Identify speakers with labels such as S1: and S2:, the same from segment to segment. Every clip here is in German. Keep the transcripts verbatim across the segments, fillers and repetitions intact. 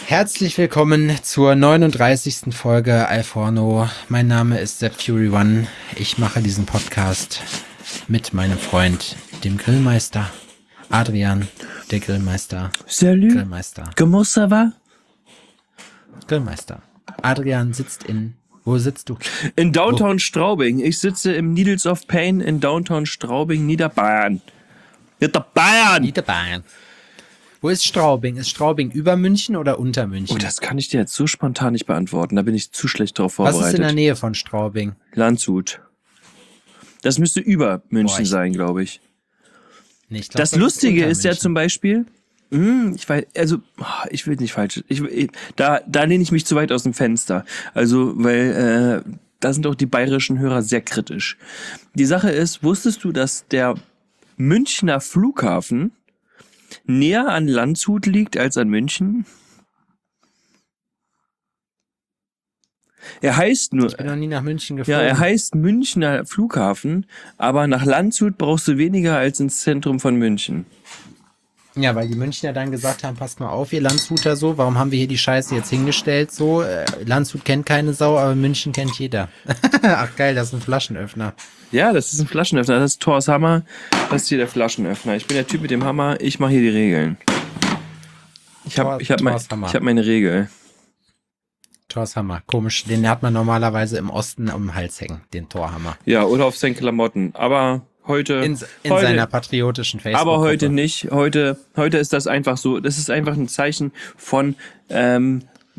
S1: Herzlich willkommen zur neununddreißigsten Folge Alforno. Mein Name ist Sepp Fury One. Ich mache diesen Podcast mit meinem Freund, dem Grillmeister. Adrian, der Grillmeister.
S2: Salut.
S1: Grillmeister.
S2: Comment ça va?
S1: Grillmeister. Adrian sitzt in... Wo sitzt du?
S2: In Downtown Straubing. Ich sitze im Needles of Pain in Downtown Straubing, Niederbayern. Niederbayern!
S1: Niederbayern. Wo ist Straubing? Ist Straubing über München oder unter München?
S2: Oh, das kann ich dir jetzt so spontan nicht beantworten. Da bin ich zu schlecht drauf vorbereitet.
S1: Was ist in der Nähe von Straubing?
S2: Landshut. Das müsste über München
S1: Boah, ich-
S2: sein, glaube ich.
S1: Nee, ich glaub,
S2: Das
S1: ist
S2: Lustige
S1: unter
S2: ist ja
S1: München.
S2: zum Beispiel, hm, ich weiß, also ah, ich will nicht falsch, ich, ich, da, da lehne ich mich zu weit aus dem Fenster. Also, weil äh, da sind auch die bayerischen Hörer sehr kritisch. Die Sache ist, wusstest du, dass der Münchner Flughafen näher an Landshut liegt als an München? Er heißt nur,
S1: Ich bin noch nie nach München
S2: ja,
S1: geflogen.
S2: er heißt Münchner Flughafen, aber nach Landshut brauchst du weniger als ins Zentrum von München.
S1: Ja, weil die Münchner dann gesagt haben, passt mal auf, ihr Landshuter so, warum haben wir hier die Scheiße jetzt hingestellt so? Äh, Landshut kennt keine Sau, aber München kennt jeder. Ach geil, das ist ein Flaschenöffner.
S2: Ja, das ist ein Flaschenöffner. Das ist Thors Hammer. Das ist hier der Flaschenöffner. Ich bin der Typ mit dem Hammer. Ich mache hier die Regeln. Ich
S1: Thor-
S2: habe ich hab mein,
S1: Thors Hammer.
S2: ich hab meine Regel.
S1: Thors Hammer, komisch, den hat man normalerweise im Osten um den Hals hängen, den Torhammer.
S2: Ja, oder auf seinen Klamotten. Aber heute...
S1: In, in
S2: heute,
S1: seiner patriotischen Facebook.
S2: aber heute nicht. Heute, heute ist das einfach so. Das ist einfach ein Zeichen von ähm,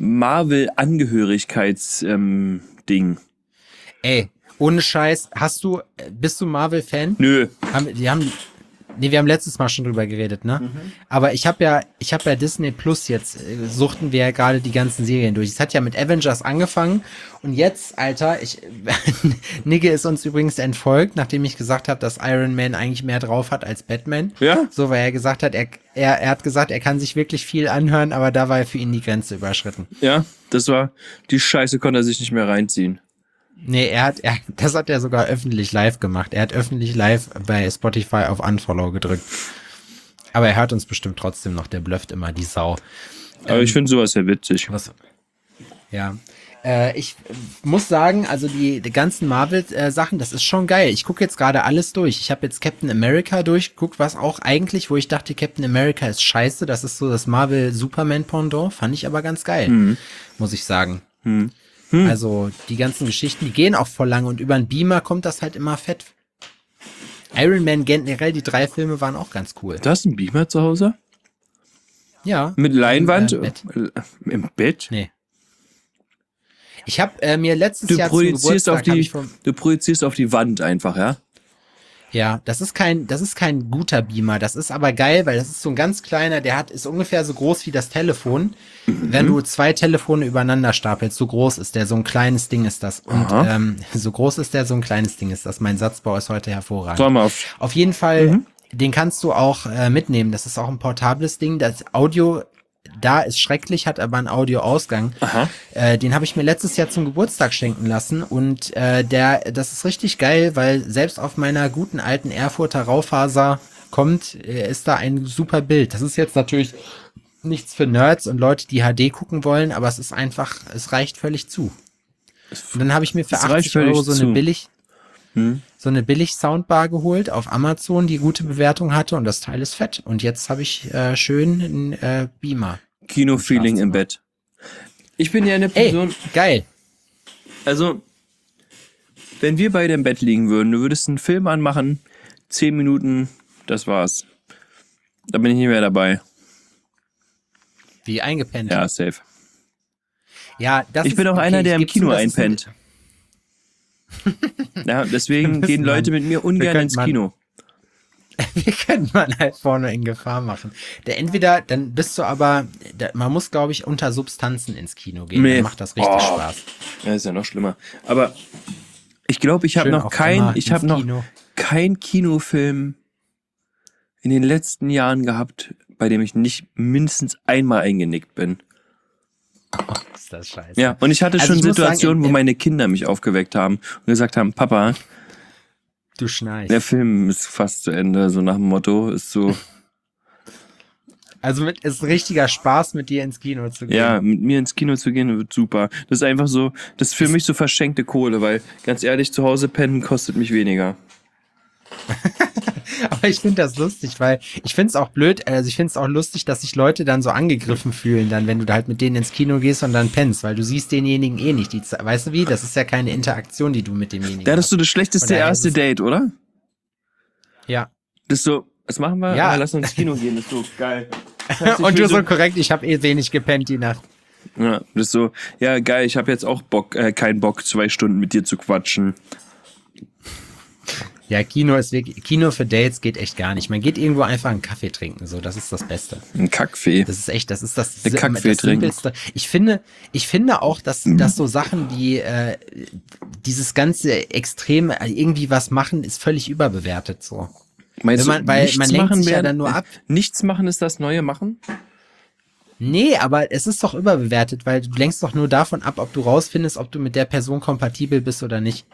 S2: Marvel-Angehörigkeits-Ding. Ähm, Ding.
S1: Ey, ohne Scheiß, hast du, äh, bist du Marvel-Fan?
S2: Nö.
S1: Haben, die haben, nee, wir haben letztes Mal schon drüber geredet, ne?
S2: Mhm.
S1: Aber ich habe ja, ich habe ja Disney Plus jetzt, äh, suchten wir ja gerade die ganzen Serien durch. Es hat ja mit Avengers angefangen und jetzt, Alter, ich, Nigge ist uns übrigens entfolgt, nachdem ich gesagt habe, dass Iron Man eigentlich mehr drauf hat als Batman.
S2: Ja?
S1: So, weil er gesagt hat, er, er, er hat gesagt, er kann sich wirklich viel anhören, aber da war für ihn die Grenze überschritten.
S2: Ja, das war... Die Scheiße konnte er sich nicht mehr reinziehen.
S1: Nee, er hat, er, das hat er sogar öffentlich live gemacht. Er hat öffentlich live bei Spotify auf Unfollow gedrückt. Aber er hört uns bestimmt trotzdem noch, der blufft immer, die Sau.
S2: Aber ich finde sowas ja witzig.
S1: Was? Ja. Äh, ich muss sagen, also die, die ganzen Marvel-Sachen, das ist schon geil. Ich gucke jetzt gerade alles durch. Ich habe jetzt Captain America durchgeguckt, was auch eigentlich, wo ich dachte, Captain America ist scheiße. Das ist so das Marvel-Superman-Pendant. Fand ich aber ganz geil,
S2: Mhm.
S1: muss ich sagen.
S2: Hm.
S1: Also die ganzen Geschichten, die gehen auch voll lang und über einen Beamer kommt das halt immer fett. Iron Man generell, die drei Filme waren auch ganz cool.
S2: Du hast einen Beamer zu Hause?
S1: Ja.
S2: Mit Leinwand?
S1: Im, äh, Bett.
S2: Äh, Im Bett?
S1: Nee. Ich habe äh, mir letztes
S2: Du
S1: Jahr zum
S2: projizierst, auf
S1: Geburtstag hab
S2: die,
S1: ich vom,
S2: du projizierst auf die Wand einfach, ja?
S1: ja, das ist kein, das ist kein guter Beamer. Das ist aber geil, weil das ist so ein ganz kleiner, der hat, ist ungefähr so groß wie das Telefon.
S2: Mhm.
S1: Wenn du zwei Telefone übereinander stapelst, so groß ist der, so ein kleines Ding ist das. Und
S2: Aha.
S1: ähm, so groß ist der, so ein kleines Ding ist das. Mein Satzbau ist heute hervorragend.
S2: Schau mal auf.
S1: Auf jeden Fall,
S2: Mhm.
S1: den kannst du auch äh, mitnehmen. Das ist auch ein portables Ding. Das Audio da ist schrecklich, hat aber einen Audioausgang.
S2: Aha.
S1: Äh, den habe ich mir letztes Jahr zum Geburtstag schenken lassen und äh, der, das ist richtig geil, weil selbst auf meiner guten alten Erfurter Raufaser kommt, äh, ist da ein super Bild. Das ist jetzt natürlich nichts für Nerds und Leute, die H D gucken wollen, aber es ist einfach, es reicht völlig zu. Und dann habe ich mir für
S2: Es reicht
S1: achtzig
S2: völlig
S1: Euro so eine
S2: zu.
S1: billig
S2: Hm.
S1: so eine billig Soundbar geholt auf Amazon, die gute Bewertung hatte und das Teil ist fett. Und jetzt habe ich äh, schön einen äh, Beamer.
S2: Kino-Feeling im Bett. Ich bin ja eine Person,
S1: Ey, geil.
S2: also, wenn wir beide im Bett liegen würden, du würdest einen Film anmachen, zehn Minuten, das war's. Da bin ich nicht mehr dabei.
S1: Wie eingepennt.
S2: Ja, safe.
S1: Ja, das
S2: Ich
S1: ist,
S2: bin auch
S1: okay,
S2: einer, der
S1: ich
S2: im
S1: gebe zu,
S2: Kino
S1: das ist ein-
S2: einpennt. Ja, deswegen
S1: Wir
S2: gehen
S1: müssen
S2: Leute
S1: mal-
S2: mit mir
S1: wir
S2: ungern
S1: können
S2: ins
S1: mal-
S2: Kino.
S1: Wir können mal halt vorne in Gefahr machen. Der entweder, dann bist du aber, da, man muss, glaube ich, unter Substanzen ins Kino gehen.
S2: Nee.
S1: Dann macht das richtig
S2: Oh.
S1: Spaß.
S2: Ja, ist ja noch schlimmer. Aber ich glaube, ich habe
S1: Schön
S2: noch
S1: auf
S2: kein,
S1: Emma
S2: ich
S1: ins
S2: habe noch
S1: Kino.
S2: kein Kinofilm in den letzten Jahren gehabt, bei dem ich nicht mindestens einmal eingenickt bin.
S1: Oh, ist das scheiße.
S2: Ja, und ich hatte
S1: Also
S2: schon
S1: ich muss sagen,
S2: Situationen,
S1: im-
S2: wo
S1: im-
S2: meine Kinder mich aufgeweckt haben und gesagt haben, Papa,
S1: Du schnarchst.
S2: der Film ist fast zu Ende, so nach dem Motto, ist so.
S1: Also mit, ist richtiger Spaß, mit dir ins Kino zu gehen.
S2: Ja, mit mir ins Kino zu gehen wird super. Das ist einfach so, das ist für mich so verschenkte Kohle, weil ganz ehrlich, zu Hause pennen kostet mich weniger.
S1: Aber ich finde das lustig, weil ich finde es auch blöd, also ich finde es auch lustig, dass sich Leute dann so angegriffen fühlen, dann, wenn du da halt mit denen ins Kino gehst und dann pennst, weil du siehst denjenigen eh nicht. Die, weißt du wie? Das ist ja keine Interaktion, die du mit demjenigen
S2: Da hattest
S1: hast.
S2: du das schlechteste erste Date, oder?
S1: Ja.
S2: Das ist so, was machen wir?
S1: Ja.
S2: Ah, lass uns ins Kino gehen, das ist so geil. Das heißt, ich
S1: Und
S2: will
S1: du so korrekt, ich habe eh wenig gepennt die Nacht.
S2: Ja, das ist so, ja geil, ich habe jetzt auch Bock, äh, keinen Bock, zwei Stunden mit dir zu quatschen.
S1: Ja, Kino ist wirklich, Kino für Dates geht echt gar nicht. Man geht irgendwo einfach einen Kaffee trinken, so, das ist das Beste.
S2: Ein Kackfee.
S1: Das ist echt, das ist das,
S2: Ein
S1: das
S2: Kackfee trinken.
S1: Simpelste. Ich finde, ich finde auch, dass, dass so Sachen wie äh, dieses ganze Extrem äh, irgendwie was machen, ist völlig überbewertet so.
S2: Meinst
S1: Wenn man,
S2: du,
S1: weil
S2: nichts
S1: man lenkt
S2: machen
S1: sich ja
S2: werden-
S1: dann nur ab.
S2: Nichts machen ist das neue Machen?
S1: Nee, aber es ist doch überbewertet, weil du lenkst doch nur davon ab, ob du rausfindest, ob du mit der Person kompatibel bist oder nicht.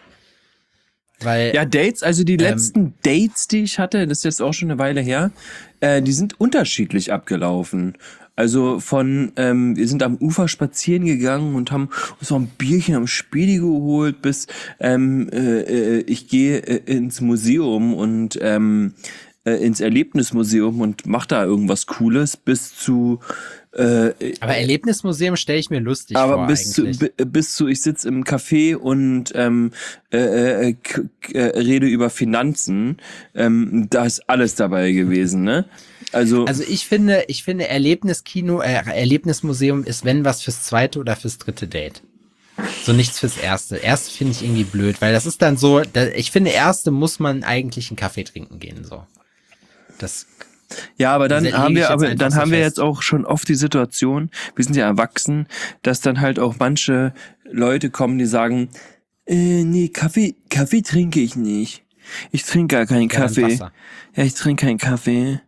S1: Weil,
S2: Ja, Dates, also die
S1: Ähm,
S2: letzten Dates, die ich hatte, das ist jetzt auch schon eine Weile her, äh, die sind unterschiedlich abgelaufen. Also von, ähm, wir sind am Ufer spazieren gegangen und haben uns noch ein Bierchen am Spedi geholt, bis ähm, äh, äh, ich gehe äh, ins Museum und ähm, äh, ins Erlebnismuseum und mach da irgendwas Cooles, bis zu äh,
S1: aber Erlebnismuseum stelle ich mir lustig
S2: aber
S1: vor
S2: bis zu,
S1: eigentlich.
S2: bi- bis zu, ich sitz im Café und ähm, äh, äh, k- k- äh, rede über Finanzen, ähm, da ist alles dabei gewesen, ne? Also,
S1: Also ich finde, ich finde Erlebniskino, äh, Erlebnismuseum ist wenn was fürs zweite oder fürs dritte Date. So nichts fürs erste. Erste finde ich irgendwie blöd, weil das ist dann so, da, ich finde erste muss man eigentlich einen Kaffee trinken gehen, so. Das,
S2: ja, aber dann
S1: lege
S2: haben
S1: ich
S2: wir,
S1: jetzt
S2: aber
S1: einfach
S2: dann
S1: so
S2: haben wir
S1: fest.
S2: jetzt auch schon oft die Situation, wir sind ja erwachsen, dass dann halt auch manche Leute kommen, die sagen, äh, nee, Kaffee, Kaffee trinke ich nicht. Ich trinke gar keinen
S1: Ja, dann
S2: Kaffee.
S1: Wasser.
S2: Ja, ich trinke keinen Kaffee.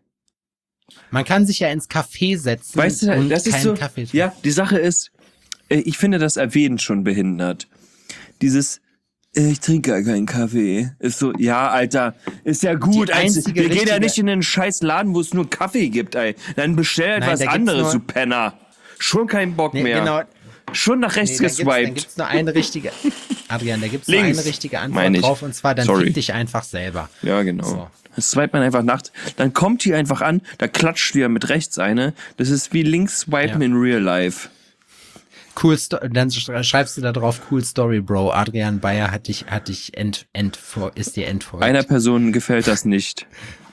S1: Man kann sich ja ins Café setzen
S2: Weißt du,
S1: und
S2: das ist
S1: keinen
S2: so,
S1: Kaffee trinken.
S2: ja, die Sache ist, äh, ich finde das Erwähnen schon behindert. Dieses, äh, ich trinke gar keinen Kaffee. Ist so, ja, Alter, ist ja gut.
S1: Die
S2: als-
S1: einzige
S2: wir gehen ja
S1: richtige-
S2: nicht in einen scheiß Laden, wo es nur Kaffee gibt, ey. Dann bestell
S1: Nein,
S2: etwas
S1: da gibt's
S2: anderes,
S1: nur-
S2: du Penner. Schon kein Bock
S1: Nee,
S2: mehr.
S1: genau.
S2: Schon nach rechts
S1: Nee, da gibt's, da
S2: geswiped.
S1: gibt's nur eine richtige, Adrian, da gibt's nur
S2: Links,
S1: eine richtige
S2: meine
S1: Antwort
S2: ich.
S1: drauf und zwar, dann
S2: Sorry.
S1: fick dich einfach selber.
S2: Ja, genau.
S1: So.
S2: Das swipet man einfach nachts. Dann kommt die einfach an, da klatscht die ja mit rechts eine. Das ist wie links swipen
S1: Ja.
S2: in real life.
S1: Cool, Sto dann sch- schreibst du da drauf, cool Story, Bro. Adrian Bayer hat dich, hat dich ent, ent, ist dir entfolgt.
S2: Einer Person gefällt das nicht.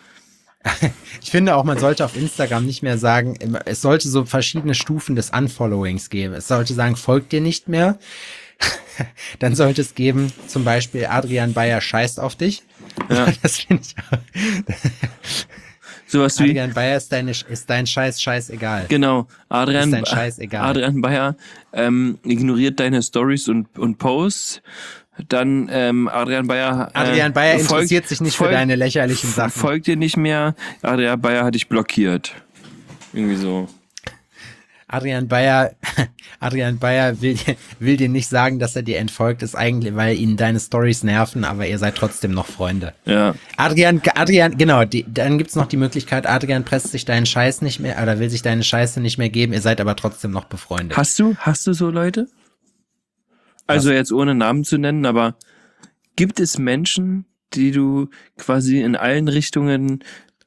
S1: Ich finde auch, man sollte auf Instagram nicht mehr sagen, es sollte so verschiedene Stufen des Unfollowings geben. Es sollte sagen, folgt dir nicht mehr. Dann sollte es geben, zum Beispiel Adrian Bayer scheißt auf dich.
S2: Ja.
S1: Das finde ich auch.
S2: Sowas wie,
S1: Adrian Bayer ist, deine, ist dein Scheiß scheißegal.
S2: genau, Adrian,
S1: Ist dein Scheiß egal.
S2: Adrian Bayer ähm, ignoriert deine Stories und, und Posts. Dann ähm, Adrian Bayer. Äh,
S1: Adrian Bayer
S2: folgt-
S1: interessiert sich nicht für
S2: folgt-
S1: deine lächerlichen
S2: f-
S1: Sachen.
S2: Folgt dir nicht mehr. Adrian Bayer hat dich blockiert. Irgendwie so.
S1: Adrian Bayer, Adrian Bayer will, will dir nicht sagen, dass er dir entfolgt ist, eigentlich, weil ihn deine Stories nerven, aber ihr seid trotzdem noch Freunde.
S2: Ja.
S1: Adrian, Adrian, genau, die, dann gibt's noch die Möglichkeit, Adrian presst sich deinen Scheiß nicht mehr, oder will sich deine Scheiße nicht mehr geben, ihr seid aber trotzdem noch befreundet.
S2: Hast du, hast du so Leute? Also jetzt ohne Namen zu nennen, aber gibt es Menschen, die du quasi in allen Richtungen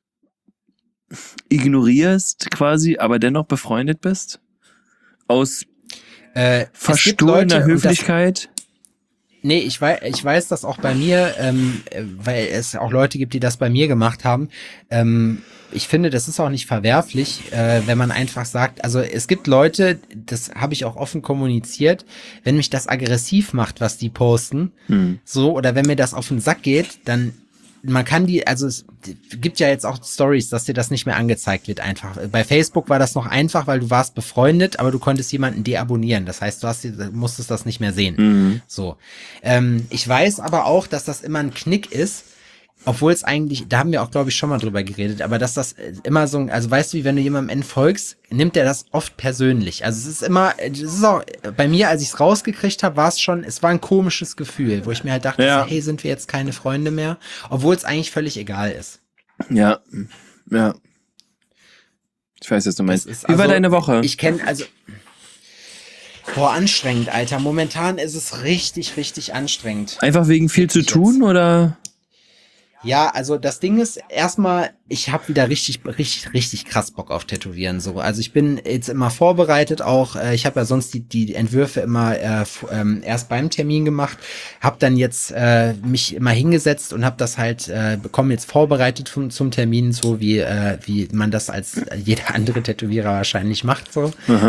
S2: ignorierst, quasi, aber dennoch befreundet bist? Aus
S1: Äh, es gibt
S2: verstohlener
S1: Leute, und das-
S2: Höflichkeit?
S1: Nee, ich weiß, ich weiß das auch bei mir, ähm, äh, weil es auch Leute gibt, die das bei mir gemacht haben. Ähm, ich finde, das ist auch nicht verwerflich, äh, wenn man einfach sagt, also es gibt Leute, das habe ich auch offen kommuniziert, wenn mich das aggressiv macht, was die posten,
S2: Hm.
S1: so, oder wenn mir das auf den Sack geht, dann man kann die, also es gibt ja jetzt auch Stories, dass dir das nicht mehr angezeigt wird einfach. Bei Facebook war das noch einfach, weil du warst befreundet, aber du konntest jemanden deabonnieren. Das heißt, du hast, musstest das nicht mehr sehen.
S2: Mhm.
S1: So. Ähm, ich weiß aber auch, dass das immer ein Knick ist, obwohl es eigentlich, da haben wir auch, glaube ich, schon mal drüber geredet, aber dass das äh, immer so, ein- also weißt du, wie wenn du jemandem entfolgst, nimmt er das oft persönlich. Also es ist immer, es ist auch, bei mir, als ich es rausgekriegt habe, war es schon, es war ein komisches Gefühl, wo ich mir halt dachte,
S2: Ja.
S1: so, hey, sind wir jetzt keine Freunde mehr? Obwohl es eigentlich völlig egal ist.
S2: Ja, ja. Ich weiß, was du meinst.
S1: Das ist
S2: Wie war
S1: also-
S2: deine Woche?
S1: Ich kenne, also, boah, anstrengend, Alter. Momentan ist es richtig, richtig anstrengend.
S2: Einfach wegen viel zu
S1: Wirklich
S2: tun,
S1: jetzt.
S2: oder?
S1: Ja, also das Ding ist erstmal, ich habe wieder richtig, richtig, richtig krass Bock auf Tätowieren. So, also ich bin jetzt immer vorbereitet. Auch äh, ich habe ja sonst die die Entwürfe immer äh, f- ähm, erst beim Termin gemacht, habe dann jetzt äh, mich immer hingesetzt und habe das halt äh, bekommen jetzt vorbereitet zum, zum Termin, so wie äh, wie man das als jeder andere Tätowierer wahrscheinlich macht. So.
S2: Aha.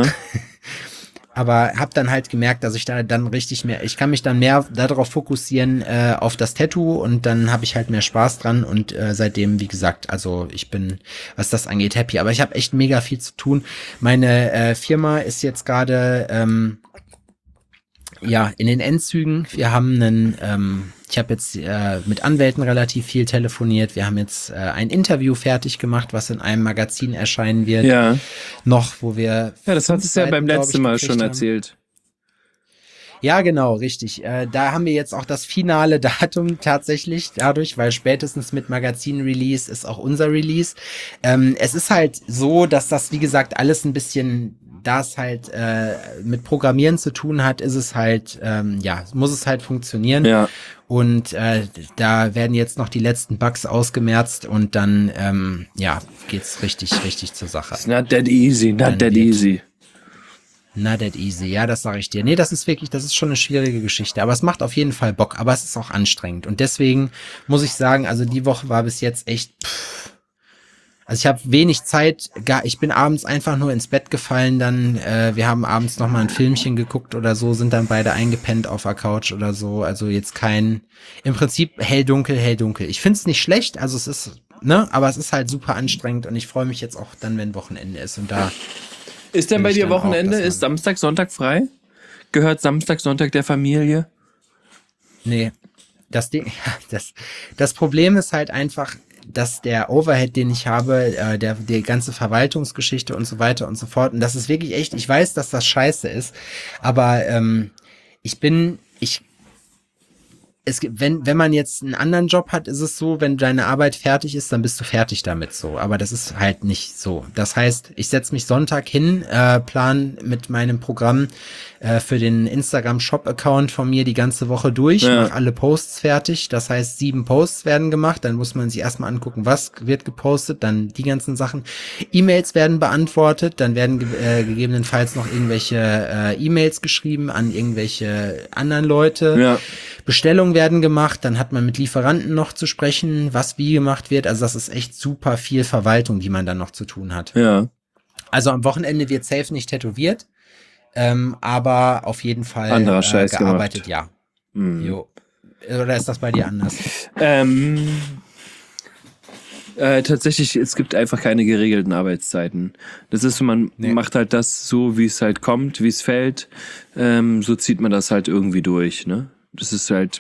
S1: Aber habe dann halt gemerkt, dass ich da dann richtig mehr, ich kann mich dann mehr darauf fokussieren, äh, auf das Tattoo und dann habe ich halt mehr Spaß dran und äh, seitdem, wie gesagt, also ich bin, was das angeht, happy. Aber ich habe echt mega viel zu tun. Meine äh, Firma ist jetzt gerade ähm, ja in den Endzügen. Wir haben einen, ähm, ich habe jetzt äh, mit Anwälten relativ viel telefoniert. Wir haben jetzt äh, ein Interview fertig gemacht, was in einem Magazin erscheinen wird.
S2: Ja.
S1: Noch, wo wir
S2: Ja, das
S1: fünf
S2: hattest du ja
S1: Seiten,
S2: beim
S1: glaub
S2: letzten
S1: ich,
S2: Mal
S1: gekriegt
S2: schon
S1: haben.
S2: erzählt.
S1: Ja, genau, richtig. Äh, da haben wir jetzt auch das finale Datum tatsächlich dadurch, weil spätestens mit Magazin-Release ist auch unser Release. Ähm, es ist halt so, dass das, wie gesagt, alles ein bisschen, da es halt äh, mit Programmieren zu tun hat, ist es halt, ähm, ja, muss es halt funktionieren.
S2: Ja.
S1: Und äh, da werden jetzt noch die letzten Bugs ausgemerzt und dann, ähm, ja, geht's richtig, richtig zur Sache.
S2: It's not that easy, not
S1: Dann
S2: that
S1: wird-
S2: easy.
S1: Not that easy, ja, das sage ich dir. Nee, das ist wirklich, das ist schon eine schwierige Geschichte, aber es macht auf jeden Fall Bock, aber es ist auch anstrengend und deswegen muss ich sagen, also die Woche war bis jetzt echt, pff. Also ich habe wenig Zeit, gar, ich bin abends einfach nur ins Bett gefallen, dann, äh, wir haben abends noch mal ein Filmchen geguckt oder so, sind dann beide eingepennt auf der Couch oder so, also jetzt kein, im Prinzip hell, dunkel, hell, dunkel. Ich find's nicht schlecht, also es ist, ne, aber es ist halt super anstrengend und ich freue mich jetzt auch dann, wenn Wochenende ist und da
S2: Ist denn
S1: will
S2: bei
S1: ich
S2: dir
S1: dann auch,
S2: Wochenende?
S1: dass
S2: Ist
S1: man-
S2: Samstag, Sonntag frei? Gehört Samstag, Sonntag der Familie?
S1: Nee, das Ding, das, das Problem ist halt einfach, dass der Overhead, den ich habe, äh, der, die ganze Verwaltungsgeschichte und so weiter und so fort, und das ist wirklich echt, ich weiß, dass das scheiße ist, aber ähm, ich bin, ich es gibt, wenn, wenn man jetzt einen anderen Job hat, ist es so, wenn deine Arbeit fertig ist, dann bist du fertig damit so. Aber das ist halt nicht so. Das heißt, ich setze mich Sonntag hin, äh, plan mit meinem Programm äh, für den Instagram-Shop-Account von mir die ganze Woche durch,
S2: Ja.
S1: mache alle Posts fertig. Das heißt, sieben Posts werden gemacht. Dann muss man sich erstmal angucken, was wird gepostet, dann die ganzen Sachen. E-Mails werden beantwortet, dann werden ge äh, gegebenenfalls noch irgendwelche äh, E-Mails geschrieben an irgendwelche anderen Leute.
S2: Ja.
S1: Bestellungen werden gemacht, dann hat man mit Lieferanten noch zu sprechen, was wie gemacht wird. Also das ist echt super viel Verwaltung, die man dann noch zu tun hat.
S2: Ja.
S1: Also am Wochenende wird safe nicht tätowiert, ähm, aber auf jeden Fall
S2: Anderer
S1: äh,
S2: Scheiß
S1: gearbeitet,
S2: gemacht.
S1: ja.
S2: Hm.
S1: Jo. Oder ist das bei dir anders?
S2: Ähm, äh, tatsächlich, es gibt einfach keine geregelten Arbeitszeiten. Das ist, man
S1: Nee.
S2: macht halt das so, wie es halt kommt, wie es fällt. Ähm, so zieht man das halt irgendwie durch, ne? Das ist halt.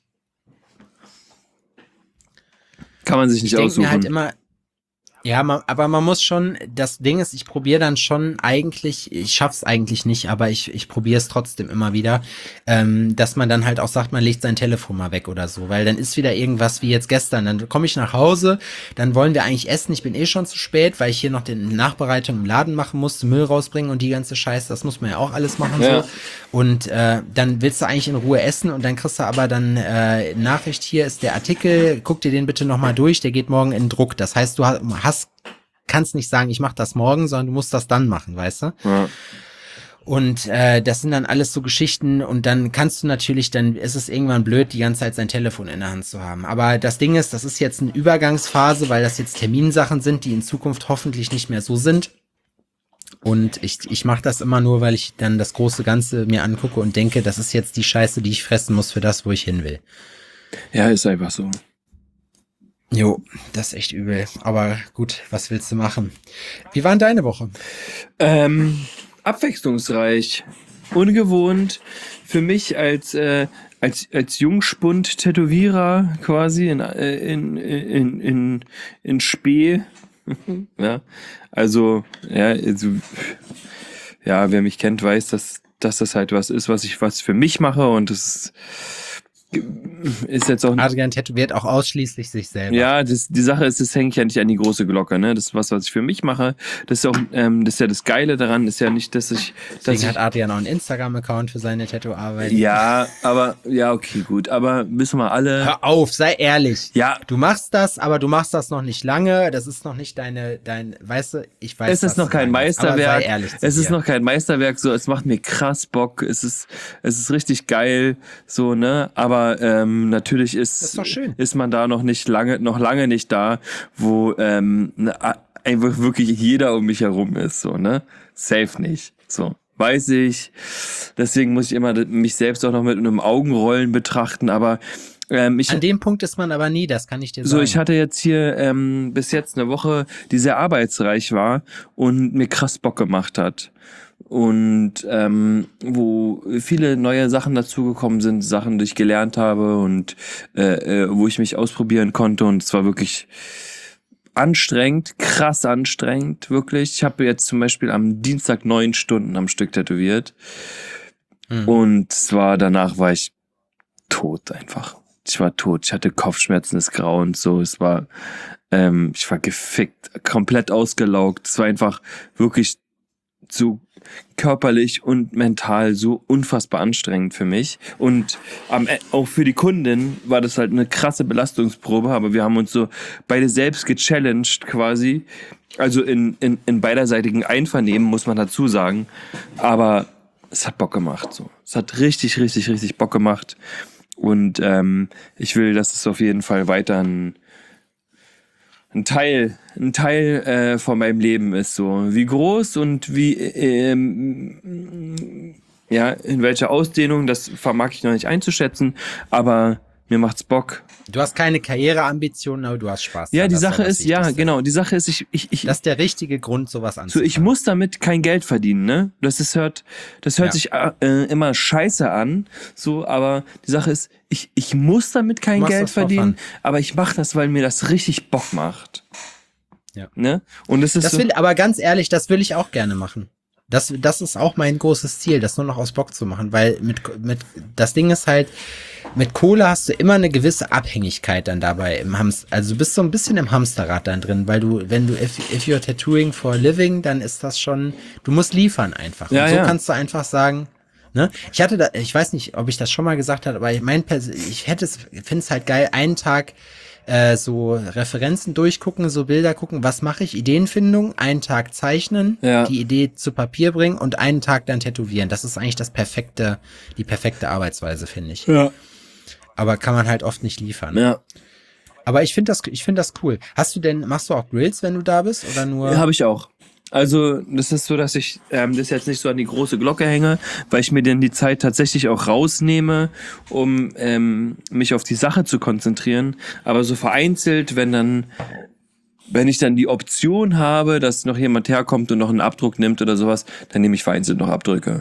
S2: Kann man sich nicht
S1: Ich denke
S2: aussuchen.
S1: mir halt immer, ja, man, aber man muss schon, das Ding ist, ich probiere dann schon eigentlich, ich schaff's eigentlich nicht, aber ich, ich probiere es trotzdem immer wieder, ähm, dass man dann halt auch sagt, man legt sein Telefon mal weg oder so, weil dann ist wieder irgendwas wie jetzt gestern, dann komme ich nach Hause, dann wollen wir eigentlich essen, ich bin eh schon zu spät, weil ich hier noch den Nachbereitung im Laden machen musste, Müll rausbringen und die ganze Scheiße, das muss man ja auch alles machen
S2: Ja.
S1: so. Und äh, dann willst du eigentlich in Ruhe essen und dann kriegst du aber dann äh, Nachricht, hier ist der Artikel, guck dir den bitte nochmal durch, der geht morgen in Druck. Das heißt, du hast, kannst nicht sagen, ich mach das morgen, sondern du musst das dann machen, weißt du?
S2: Ja.
S1: Und äh, das sind dann alles so Geschichten und dann kannst du natürlich, dann ist es irgendwann blöd, die ganze Zeit sein Telefon in der Hand zu haben. Aber das Ding ist, das ist jetzt eine Übergangsphase, weil das jetzt Terminsachen sind, die in Zukunft hoffentlich nicht mehr so sind. Und ich, ich mache das immer nur, weil ich dann das große Ganze mir angucke und denke, das ist jetzt die Scheiße, die ich fressen muss für das, wo ich hin will.
S2: Ja, ist einfach so.
S1: Jo, das ist echt übel. Aber gut, was willst du machen? Wie war denn deine Woche?
S2: Ähm, abwechslungsreich, ungewohnt für mich als äh, als als Jungspund-Tätowierer quasi in äh, in in in in Spee. Ja, also ja, also, ja, wer mich kennt, weiß, dass dass das halt was ist, was ich was für mich mache und das ist, ist jetzt auch
S1: Adrian tätowiert auch ausschließlich sich selber.
S2: Ja, das, die Sache ist, das hänge ich ja nicht an die große Glocke, ne? Das ist was, was ich für mich mache. Das ist auch, ähm, das ist ja das Geile daran, ist ja nicht, dass ich,
S1: Deswegen
S2: dass ich,
S1: hat Adrian auch einen Instagram-Account für seine Tattoo-Arbeit.
S2: ja, aber, ja, okay, gut, aber wissen wir alle.
S1: Hör auf, sei ehrlich.
S2: Ja.
S1: Du machst das, aber du machst das noch nicht lange. Das ist noch nicht deine, dein, weißt du, ich weiß.
S2: Es ist noch kein Meisterwerk. Es ist noch kein Meisterwerk, so, es macht mir krass Bock. Es ist, es ist richtig geil, so, ne? Aber, ähm, natürlich ist,
S1: Das ist doch schön.
S2: ist man da noch nicht lange, noch lange nicht da, wo, ähm, ne, einfach wirklich jeder um mich herum ist, so, ne? Safe nicht, so. Weiß ich. Deswegen muss ich immer mich selbst auch noch mit einem Augenrollen betrachten, aber, ähm, ich,
S1: An dem Punkt ist man aber nie, das kann ich dir sagen.
S2: so, ich hatte jetzt hier ähm, bis jetzt eine Woche, die sehr arbeitsreich war und mir krass Bock gemacht hat. Und ähm, wo viele neue Sachen dazugekommen sind, Sachen, die ich gelernt habe und äh, äh, wo ich mich ausprobieren konnte. Und es war wirklich anstrengend, krass anstrengend, wirklich. Ich habe jetzt zum Beispiel am Dienstag neun Stunden am Stück tätowiert. Mhm. Und zwar danach war ich tot einfach. Ich war tot. Ich hatte Kopfschmerzen des Grauens. So, es war, ähm, ich war gefickt, komplett ausgelaugt. Es war einfach wirklich so körperlich und mental so unfassbar anstrengend für mich. Und am, auch für die Kundin war das halt eine krasse Belastungsprobe, aber wir haben uns so beide selbst gechallenged quasi. Also in, in, in beiderseitigen Einvernehmen, muss man dazu sagen. Aber es hat Bock gemacht. So. Es hat richtig, richtig, richtig Bock gemacht. Und ähm, ich will, dass es auf jeden Fall weiter ein, ein Teil, ein Teil äh, von meinem Leben ist. So wie groß und wie ähm, ja in welcher Ausdehnung, das vermag ich noch nicht einzuschätzen. Aber mir macht's Bock.
S1: Du hast keine Karriereambitionen, aber du hast Spaß.
S2: Ja, die Sache ist, ja, genau, die Sache ist, ich, ich, ich.
S1: Das ist der richtige Grund, sowas
S2: So,
S1: anzufangen.
S2: ich muss damit kein Geld verdienen, ne? Das ist hört, das hört
S1: Ja.
S2: sich äh, immer scheiße an, so, aber die Sache ist, ich, ich muss damit kein
S1: Du machst
S2: Geld
S1: das for
S2: verdienen,
S1: fun.
S2: aber ich mache das, weil mir das richtig Bock macht.
S1: Ja.
S2: Ne? Und das ist
S1: Das
S2: so,
S1: will, aber ganz ehrlich, das will ich auch gerne machen. Das, das ist auch mein großes Ziel, das nur noch aus Bock zu machen, weil mit, mit, das Ding ist halt, mit Kohle hast du immer eine gewisse Abhängigkeit dann dabei im Hamster, also du bist so ein bisschen im Hamsterrad dann drin, weil du, wenn du, if, if you're tattooing for a living, dann ist das schon, du musst liefern einfach.
S2: Ja,
S1: und so
S2: ja.
S1: kannst du einfach sagen, ne? Ich hatte da, ich weiß nicht, ob ich das schon mal gesagt habe, aber mein, Pers- ich hätte es, finde es halt geil, einen Tag äh, so Referenzen durchgucken, so Bilder gucken, was mache ich, Ideenfindung, einen Tag zeichnen,
S2: Ja.
S1: die Idee zu Papier bringen und einen Tag dann tätowieren. Das ist eigentlich das perfekte, die perfekte Arbeitsweise, finde ich.
S2: ja,
S1: Aber kann man halt oft nicht liefern.
S2: ja,
S1: Aber ich finde das, ich finde das cool. Hast du denn, machst du auch Grills, wenn du da bist, oder nur?
S2: habe ich auch. Also, das ist so, dass ich ähm, das jetzt nicht so an die große Glocke hänge, weil ich mir dann die Zeit tatsächlich auch rausnehme, um ähm, mich auf die Sache zu konzentrieren. Aber so vereinzelt, wenn dann, wenn ich dann die Option habe, dass noch jemand herkommt und noch einen Abdruck nimmt oder sowas, dann nehme ich vereinzelt noch Abdrücke.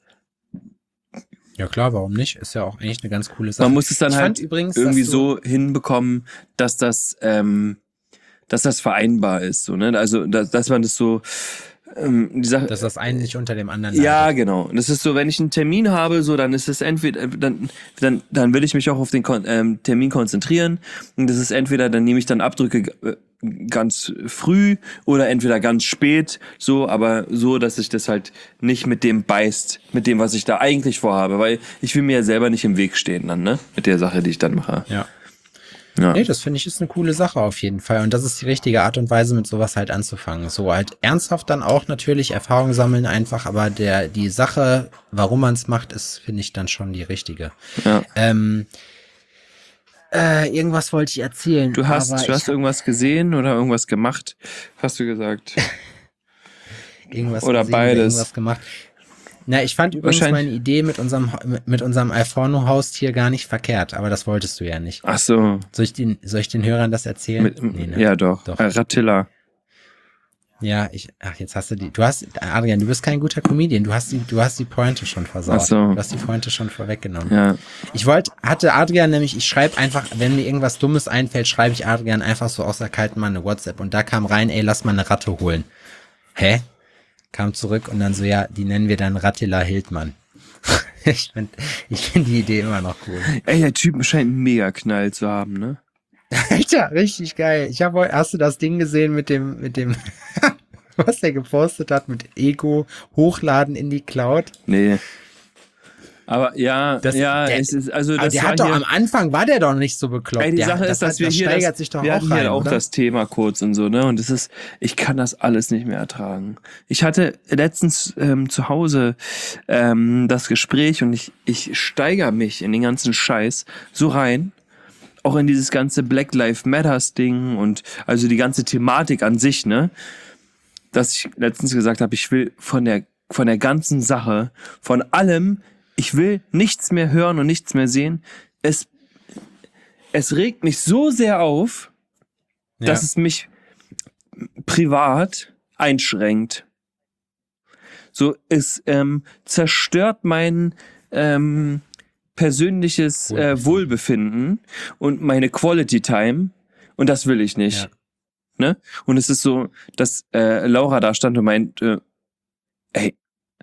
S1: Ja klar, warum nicht? Ist ja auch eigentlich eine ganz coole Sache.
S2: Man muss es dann
S1: Ich
S2: halt
S1: fand übrigens,
S2: irgendwie
S1: dass du-
S2: so hinbekommen, dass das, ähm, dass das vereinbar ist, so, ne? Also, dass, dass man das so, ähm, die Sache,
S1: dass das eine nicht unter dem anderen
S2: ja,
S1: leidet.
S2: genau. Das ist so, wenn ich einen Termin habe, so, dann ist es entweder, dann, dann, dann will ich mich auch auf den Kon ähm, Termin konzentrieren. Und das ist entweder, dann nehme ich dann Abdrücke äh, ganz früh oder entweder ganz spät, so, aber so, dass sich das halt nicht mit dem beißt, mit dem, was ich da eigentlich vorhabe, weil ich will mir ja selber nicht im Weg stehen dann, ne? Mit der Sache, die ich dann mache.
S1: Ja.
S2: Ja.
S1: Nee, das finde ich ist eine coole Sache auf jeden Fall. Und das ist die richtige Art und Weise, mit sowas halt anzufangen. So halt ernsthaft dann auch natürlich Erfahrung sammeln einfach, aber der, die Sache, warum man es macht, ist, finde ich, dann schon die richtige.
S2: Ja.
S1: Ähm, äh, irgendwas wollte ich erzählen.
S2: Du hast,
S1: aber
S2: du hast
S1: ich hab
S2: irgendwas gesehen oder irgendwas gemacht, hast du gesagt.
S1: irgendwas
S2: oder
S1: gesehen,
S2: beides.
S1: Irgendwas gemacht. Na, ich fand übrigens
S2: Wahrscheinlich-
S1: meine Idee mit unserem, mit, mit unserem Alforno-Haustier gar nicht verkehrt, aber das wolltest du ja nicht.
S2: Ach so.
S1: Soll ich den, soll ich den Hörern das erzählen?
S2: Mit,
S1: Nee, ne?
S2: Ja, doch.
S1: Doch.
S2: Äh, Rattilla.
S1: Ja, ich, ach, jetzt hast du die, du hast, Adrian, du bist kein guter Comedian, du hast die, du hast die Pointe schon versaut.
S2: Ach so.
S1: Du hast die Pointe schon vorweggenommen.
S2: Ja.
S1: Ich wollte, hatte Adrian nämlich, ich schreibe einfach, wenn mir irgendwas Dummes einfällt, schreibe ich Adrian einfach so aus der kalten Mann eine WhatsApp und da kam rein, ey, lass mal eine Ratte holen. Hä? Kam zurück und dann so, ja, die nennen wir dann Rattilla Hildmann. Ich finde ich find die Idee immer noch cool.
S2: Ey, der Typ scheint einen Mega-Knall zu haben, ne?
S1: Alter, richtig geil. Ich habe heute, hast du das Ding gesehen mit dem, mit dem, was der gepostet hat, mit Ego hochladen in die Cloud?
S2: Nee. Aber ja,
S1: Das,
S2: ja,
S1: der,
S2: es ist, also
S1: aber
S2: das
S1: der
S2: war
S1: hat doch
S2: hier,
S1: am Anfang war der doch nicht so bekloppt.
S2: ey, die
S1: der,
S2: Sache
S1: das
S2: ist, dass
S1: hat,
S2: wir
S1: das
S2: hier
S1: steigert
S2: das,
S1: sich doch
S2: wir
S1: auch
S2: hatten
S1: rein,
S2: hier auch
S1: oder?
S2: das Thema kurz und so, ne? Und es ist, ich kann das alles nicht mehr ertragen. Ich hatte letztens ähm, zu Hause ähm, das Gespräch und ich, ich steigere mich in den ganzen Scheiß so rein, auch in dieses ganze Black Lives Matters Ding und also die ganze Thematik an sich, ne? Dass ich letztens gesagt habe, ich will von der von der ganzen Sache, von allem, ich will nichts mehr hören und nichts mehr sehen. Es es regt mich so sehr auf,
S1: Ja.
S2: dass es mich privat einschränkt. So, es ähm, zerstört mein ähm, persönliches äh, Wohlbefinden und meine Quality Time und das will ich nicht.
S1: Ja.
S2: Ne? Und es ist so, dass äh, Laura da stand und meint, äh, ey,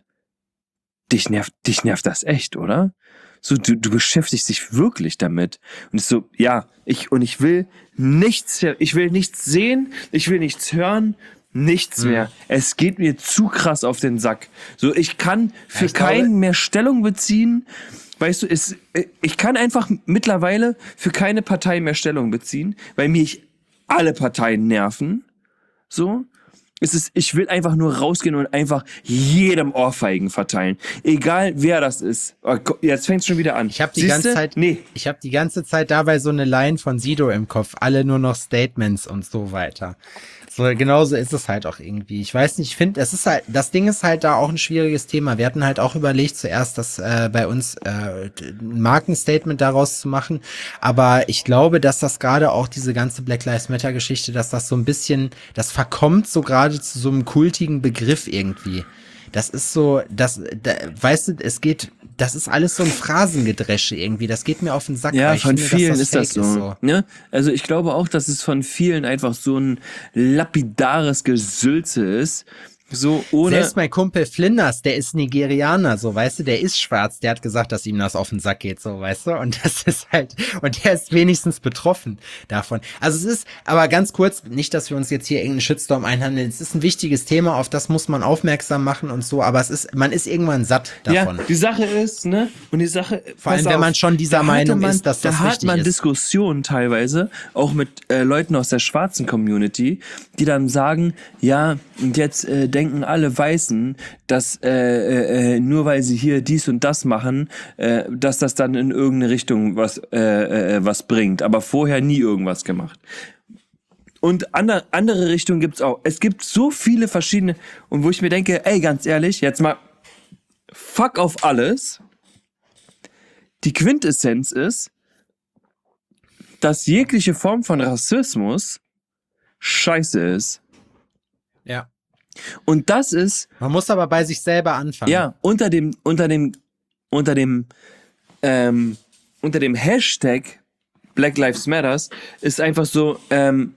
S2: dich nervt, dich nervt das echt, oder? So, du, du beschäftigst dich wirklich damit. Und es ist so, ja, ich, und ich will nichts, ich will nichts sehen, ich will nichts hören, nichts
S1: Mhm.
S2: mehr. Es geht mir zu krass auf den Sack. So, ich kann für
S1: ich glaube-
S2: keinen mehr Stellung beziehen. Weißt du, es, ich kann einfach mittlerweile für keine Partei mehr Stellung beziehen, weil mich alle Parteien nerven. So. Es ist, ich will einfach nur rausgehen und einfach jedem Ohrfeigen verteilen. Egal wer das ist. Oh Gott, jetzt fängt es schon wieder an.
S1: Ich habe die
S2: Siehste?
S1: ganze Zeit,
S2: Nee.
S1: ich habe die ganze Zeit dabei so eine Line von Sido im Kopf. Alle nur noch Statements und so weiter. So, genauso ist es halt auch irgendwie. Ich weiß nicht, ich finde, es ist halt, das Ding ist halt da auch ein schwieriges Thema. Wir hatten halt auch überlegt, zuerst das äh, bei uns äh, ein Markenstatement daraus zu machen. Aber ich glaube, dass das gerade auch diese ganze Black Lives Matter Geschichte, dass das so ein bisschen, das verkommt so gerade zu so einem kultigen Begriff irgendwie. Das ist so, das, da, weißt du, es geht, das ist alles so ein Phrasengedresche irgendwie. Das geht mir auf den Sack.
S2: Ja,
S1: weil ich
S2: von
S1: finde, dass
S2: vielen ist das
S1: fake
S2: so. Ne? Also ich glaube auch, dass es von vielen einfach so ein lapidares Gesülze ist. So ohne.
S1: Selbst mein Kumpel Flinders, der ist Nigerianer, so, weißt du, der ist schwarz, der hat gesagt, dass ihm das auf den Sack geht, so, weißt du, und das ist halt, und der ist wenigstens betroffen davon. Also es ist, aber ganz kurz, nicht, dass wir uns jetzt hier irgendeinen Shitstorm einhandeln, es ist ein wichtiges Thema, auf das muss man aufmerksam machen und so, aber es ist, man ist irgendwann satt davon.
S2: Ja, die Sache ist, ne, und die Sache,
S1: Vor allem,
S2: pass
S1: wenn man
S2: auf,
S1: schon dieser
S2: da
S1: Meinung
S2: hatte man,
S1: ist, dass das
S2: da hat
S1: wichtig
S2: man
S1: ist.
S2: Diskussionen teilweise, auch mit äh, Leuten aus der schwarzen Community, die dann sagen, ja, und jetzt äh, denken alle Weißen, dass äh, äh, nur weil sie hier dies und das machen, äh, dass das dann in irgendeine Richtung was äh, äh, was bringt, aber vorher nie irgendwas gemacht. Und andere, andere Richtungen gibt's auch. Es gibt so viele verschiedene, und wo ich mir denke, ey, ganz ehrlich, jetzt mal fuck auf alles. Die Quintessenz ist, dass jegliche Form von Rassismus scheiße ist.
S1: Ja.
S2: Und das ist,
S1: Man muss aber bei sich selber anfangen.
S2: ja, unter dem, unter dem, unter dem, ähm, unter dem Hashtag Black Lives Matters ist einfach so, ähm,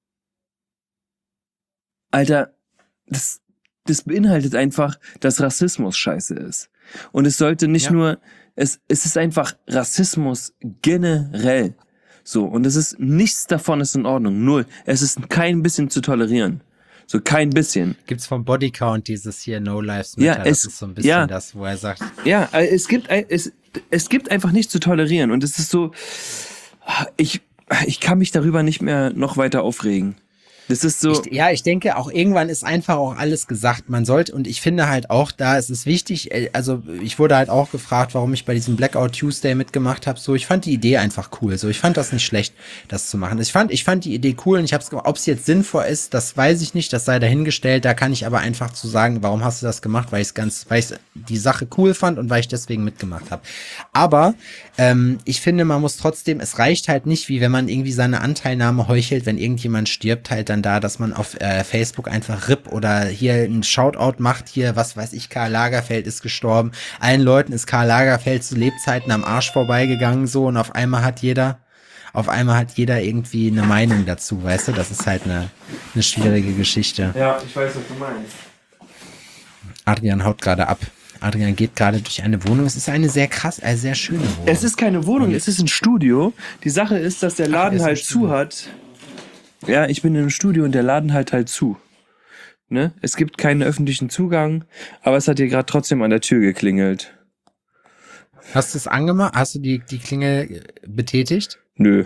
S2: Alter, das, das beinhaltet einfach, dass Rassismus scheiße ist. Und es sollte nicht
S1: Ja.
S2: nur, es, es ist einfach Rassismus generell. So, und es ist, nichts davon ist in Ordnung. Null. Es ist kein bisschen zu tolerieren. So, kein bisschen.
S1: Gibt's vom Bodycount dieses hier No Lives Matter,
S2: Ja,
S1: das
S2: es-
S1: ist so ein bisschen
S2: ja.
S1: das, wo er sagt,
S2: Ja, äh, es gibt, ein- es, es gibt einfach nichts zu tolerieren. Und es ist so, ich, ich kann mich darüber nicht mehr noch weiter aufregen. Das ist so.
S1: Ich, ja, ich denke, auch irgendwann ist einfach auch alles gesagt. Man sollte, und ich finde halt auch da, es ist wichtig, äh, also ich wurde halt auch gefragt, warum ich bei diesem Blackout Tuesday mitgemacht habe. So, ich fand die Idee einfach cool. So, ich fand das nicht schlecht, das zu machen. Ich fand, ich fand die Idee cool und ich habe es gemacht. Ob es jetzt sinnvoll ist, das weiß ich nicht, das sei dahingestellt. Da kann ich aber einfach zu sagen, warum hast du das gemacht, weil ich es ganz, weil ich die Sache cool fand und weil ich deswegen mitgemacht habe. Aber ähm, ich finde, man muss trotzdem, es reicht halt nicht, wie wenn man irgendwie seine Anteilnahme heuchelt, wenn irgendjemand stirbt, halt dann da, dass man auf äh, Facebook einfach R I P oder hier ein Shoutout macht, hier, was weiß ich, Karl Lagerfeld ist gestorben. Allen Leuten ist Karl Lagerfeld zu Lebzeiten am Arsch vorbeigegangen, so, und auf einmal hat jeder, auf einmal hat jeder irgendwie eine Meinung dazu, weißt du? Das ist halt eine, eine schwierige Geschichte.
S2: Ja, ich weiß, was du meinst.
S1: Adrian haut gerade ab. Adrian geht gerade durch eine Wohnung. Es ist eine sehr krass, eine sehr schöne Wohnung.
S2: Es ist keine Wohnung, es ist ein Studio. Die Sache ist, dass der Laden
S1: ist ein
S2: halt
S1: Studio.
S2: zu hat. Ja, ich bin in einem Studio und der Laden halt halt zu. Ne? Es gibt keinen öffentlichen Zugang, aber es hat hier gerade trotzdem an der Tür geklingelt.
S1: Hast du es angemacht? Hast du die, die Klingel betätigt?
S2: Nö,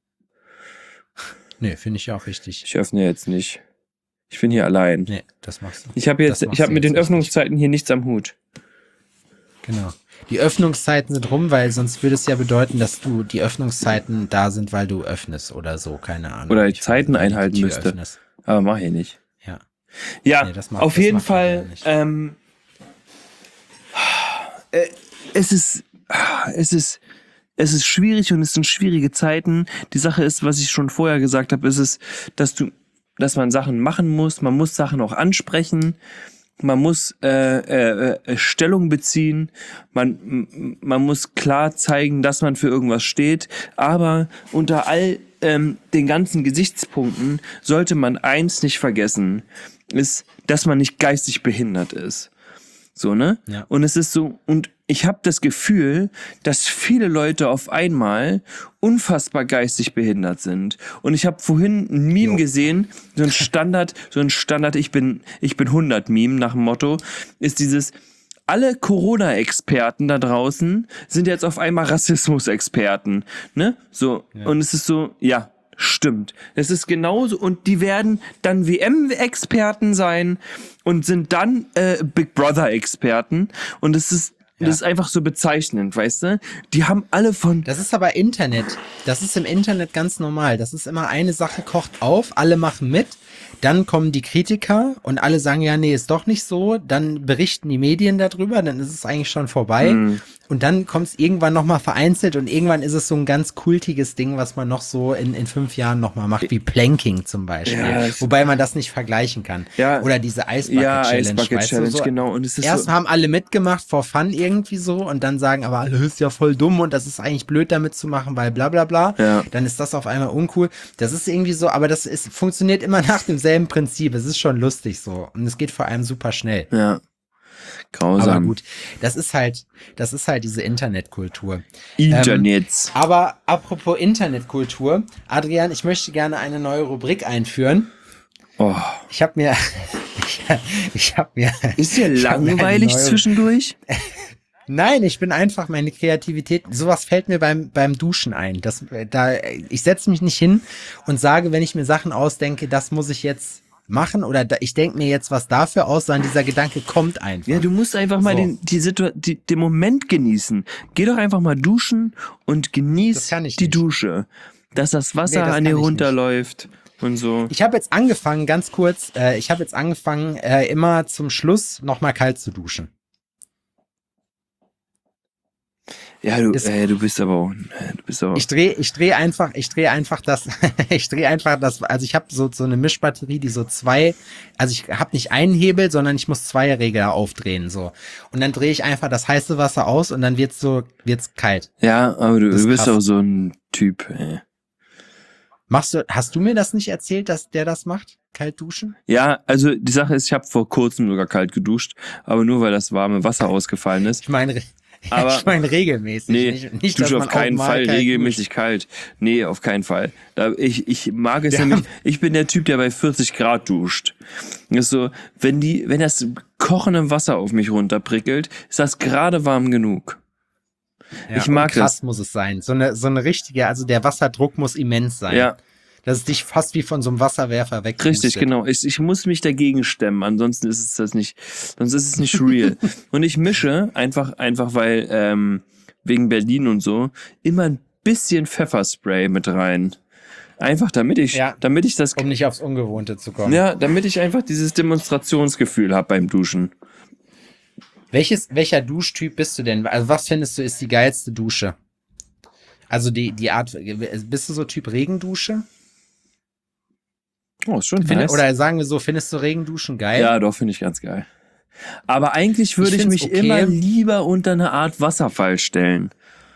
S1: Nee, finde ich auch richtig.
S2: ich öffne jetzt nicht. Ich bin hier allein.
S1: Nee, das machst du.
S2: Ich habe jetzt,
S1: Das machst
S2: ich habe
S1: du
S2: mit
S1: jetzt
S2: den
S1: echt
S2: Öffnungszeiten hier nichts am Hut.
S1: Genau. Die Öffnungszeiten sind rum, weil sonst würde es ja bedeuten, dass du die Öffnungszeiten da sind, weil du öffnest oder so, keine Ahnung.
S2: Oder
S1: Ich weiß
S2: Zeiten
S1: nicht, wie du die
S2: einhalten
S1: Tür
S2: müsste.
S1: öffnest.
S2: Aber mach ich nicht.
S1: Ja.
S2: Ja,
S1: Nee, das macht-
S2: auf
S1: das
S2: jeden
S1: macht man
S2: Fall.
S1: ja nicht.
S2: Ähm, äh, es ist, es ist, es ist schwierig und es sind schwierige Zeiten. Die Sache ist, was ich schon vorher gesagt habe, ist es, dass du, dass man Sachen machen muss. Man muss Sachen auch ansprechen. Man muss äh, äh, äh, Stellung beziehen. Man, m- man muss klar zeigen, dass man für irgendwas steht. Aber unter all ähm, den ganzen Gesichtspunkten sollte man eins nicht vergessen, ist, dass man nicht geistig behindert ist. So, ne?
S1: Ja.
S2: Und es ist so, und ich habe das Gefühl, dass viele Leute auf einmal unfassbar geistig behindert sind. Und ich habe vorhin ein Meme
S1: Jo.
S2: gesehen, so ein Standard, so ein Standard, ich bin, ich bin hundert Meme nach dem Motto, ist dieses, alle Corona-Experten da draußen sind jetzt auf einmal Rassismus-Experten, ne? So, und es ist so, ja, stimmt. Es ist genauso, und die werden dann W M-Experten sein und sind dann äh, Big Brother-Experten, und es ist,
S1: Ja.
S2: das ist einfach so bezeichnend, weißt du? Die haben alle von,
S1: Das ist aber Internet. Das ist im Internet ganz normal. Das ist immer eine Sache kocht auf, alle machen mit, dann kommen die Kritiker und alle sagen, ja, nee, ist doch nicht so. Dann berichten die Medien darüber, dann ist es eigentlich schon vorbei.
S2: Mhm.
S1: Und dann kommt es irgendwann nochmal vereinzelt und irgendwann ist es so ein ganz kultiges Ding, was man noch so in, in fünf Jahren nochmal macht, wie Planking zum Beispiel.
S2: Ja, das-
S1: Wobei man das nicht vergleichen kann.
S2: Ja.
S1: Oder diese Eisbucket
S2: ja,
S1: Challenge.
S2: Eisbucket
S1: weißt du,
S2: Challenge,
S1: so.
S2: genau, und es ist
S1: Erst
S2: so,
S1: haben alle mitgemacht, for fun irgendwie so, und dann sagen aber alle, ist ja voll dumm und das ist eigentlich blöd damit zu machen, weil bla bla bla.
S2: Ja.
S1: Dann ist das auf einmal uncool. Das ist irgendwie so, aber das ist, funktioniert immer nach demselben Prinzip. Es ist schon lustig so. Und es geht vor allem super schnell.
S2: ja, grausam.
S1: Aber gut, das ist halt, das ist halt diese Internetkultur.
S2: Internets.
S1: Aber apropos Internetkultur, Adrian, ich möchte gerne eine neue Rubrik einführen.
S2: Oh.
S1: Ich habe mir, ich, ich habe mir,
S2: Ist dir
S1: ich hab mir eine
S2: langweilig
S1: neue-
S2: zwischendurch?
S1: Nein, ich bin einfach meine Kreativität. Sowas fällt mir beim beim Duschen ein. Das, da, ich setze mich nicht hin und sage, wenn ich mir Sachen ausdenke, das muss ich jetzt machen oder da, ich denke mir jetzt was dafür aus, sondern dieser Gedanke kommt einfach.
S2: Ja, du musst einfach mal
S1: So.
S2: den, die Situa die, den Moment genießen. Geh doch einfach mal duschen und genieß
S1: Das kann ich
S2: die
S1: nicht.
S2: Dusche. Dass das Wasser
S1: Nee, das
S2: an dir
S1: kann ich
S2: runterläuft und so.
S1: Ich habe jetzt angefangen, ganz kurz, äh, ich habe jetzt angefangen, äh, immer zum Schluss nochmal kalt zu duschen.
S2: Ja, du,
S1: Das-
S2: äh, du bist aber auch, äh, du bist aber,
S1: Ich drehe, ich drehe einfach, ich drehe einfach das, ich drehe einfach das, also ich habe so so eine Mischbatterie, die so zwei, also ich habe nicht einen Hebel, sondern ich muss zwei Regler aufdrehen so. Und dann drehe ich einfach das heiße Wasser aus und dann wird's so, wird's kalt.
S2: ja, aber du,
S1: Das ist
S2: du bist
S1: krass.
S2: auch so ein Typ, ey.
S1: Machst du, hast du mir das nicht erzählt, dass der das macht? Kalt duschen?
S2: Ja, also die Sache ist, ich habe vor kurzem sogar kalt geduscht, aber nur weil das warme Wasser ausgefallen ist.
S1: Ich meine,
S2: Aber-
S1: ich meine regelmäßig.
S2: Nee,
S1: nicht, nicht,
S2: dusche
S1: dass man
S2: auf keinen
S1: auch mal
S2: Fall
S1: kalt
S2: regelmäßig kalt. Nee, auf keinen Fall. Da, ich, ich mag es
S1: Wir
S2: nämlich,
S1: haben-
S2: ich bin der Typ, der bei vierzig Grad duscht. Das ist so, wenn die, wenn das kochende Wasser auf mich runterprickelt, ist das gerade warm genug.
S1: Ja,
S2: ich mag
S1: und krass
S2: das.
S1: muss es sein. So eine, so eine richtige, also der Wasserdruck muss immens sein.
S2: Ja,
S1: Dass es dich fast wie von so einem Wasserwerfer weg.
S2: richtig, genau. Ich, ich muss mich dagegen stemmen, ansonsten ist es das nicht, sonst ist es nicht real. Und ich mische einfach, einfach weil, ähm, wegen Berlin und so, immer ein bisschen Pfefferspray mit rein. Einfach damit ich,
S1: Ja.
S2: damit ich das,
S1: Um nicht aufs Ungewohnte zu kommen.
S2: ja, damit ich einfach dieses Demonstrationsgefühl habe beim Duschen.
S1: Welches, welcher Duschtyp bist du denn? Also was findest du ist die geilste Dusche? Also die, die Art, bist du so Typ Regendusche?
S2: Oh, ist schon
S1: Finde,
S2: nice.
S1: oder sagen wir so, findest du Regenduschen geil?
S2: Ja, doch, finde ich ganz geil. Aber eigentlich würde
S1: Ich
S2: ich,
S1: find's
S2: mich
S1: okay.
S2: immer lieber unter eine Art Wasserfall stellen.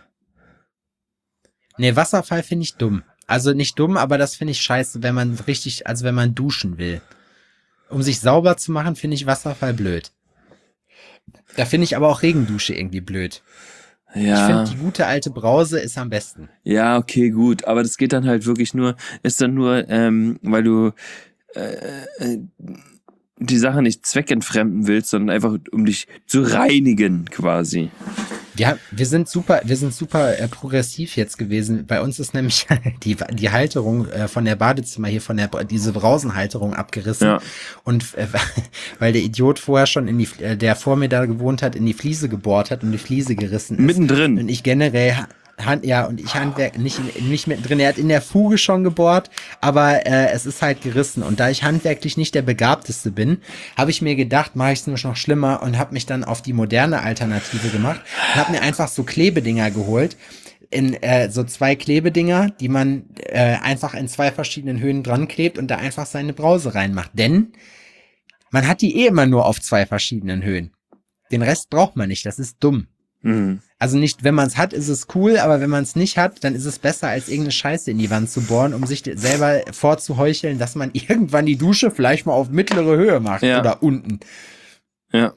S1: Nee, Wasserfall finde ich dumm. Also nicht dumm, aber das finde ich scheiße, wenn man richtig, also wenn man duschen will. Um sich sauber zu machen, finde ich Wasserfall blöd. Da finde ich aber auch Regendusche irgendwie blöd.
S2: Ja.
S1: Ich finde, die gute alte Brause ist am besten.
S2: Ja, okay, gut. Aber das geht dann halt wirklich nur, ist dann nur, ähm, weil du äh, äh, die Sache nicht zweckentfremden willst, sondern einfach um dich zu reinigen quasi.
S1: Ja, wir sind super, wir sind super äh, progressiv jetzt gewesen. Bei uns ist nämlich die, die Halterung äh, von der Badezimmer hier, von der, diese Brausenhalterung abgerissen.
S2: Ja.
S1: Und äh, weil der Idiot vorher schon in die, äh, der vor mir da gewohnt hat, in die Fliese gebohrt hat und die Fliese gerissen ist.
S2: Mittendrin.
S1: Und ich generell, Hand, ja, und ich Handwerk, nicht, nicht mittendrin, er hat in der Fuge schon gebohrt, aber äh, es ist halt gerissen. Und da ich handwerklich nicht der Begabteste bin, habe ich mir gedacht, mache ich es nur noch schlimmer und habe mich dann auf die moderne Alternative gemacht und habe mir einfach so Klebedinger geholt, in äh, so zwei Klebedinger, die man äh, einfach in zwei verschiedenen Höhen dran klebt und da einfach seine Brause reinmacht. Denn man hat die eh immer nur auf zwei verschiedenen Höhen. Den Rest braucht man nicht, das ist dumm.
S2: Mhm.
S1: Also nicht, wenn man es hat, ist es cool, aber wenn man es nicht hat, dann ist es besser, als irgendeine Scheiße in die Wand zu bohren, um sich selber vorzuheucheln, dass man irgendwann die Dusche vielleicht mal auf mittlere Höhe macht
S2: Ja.
S1: oder unten.
S2: Ja.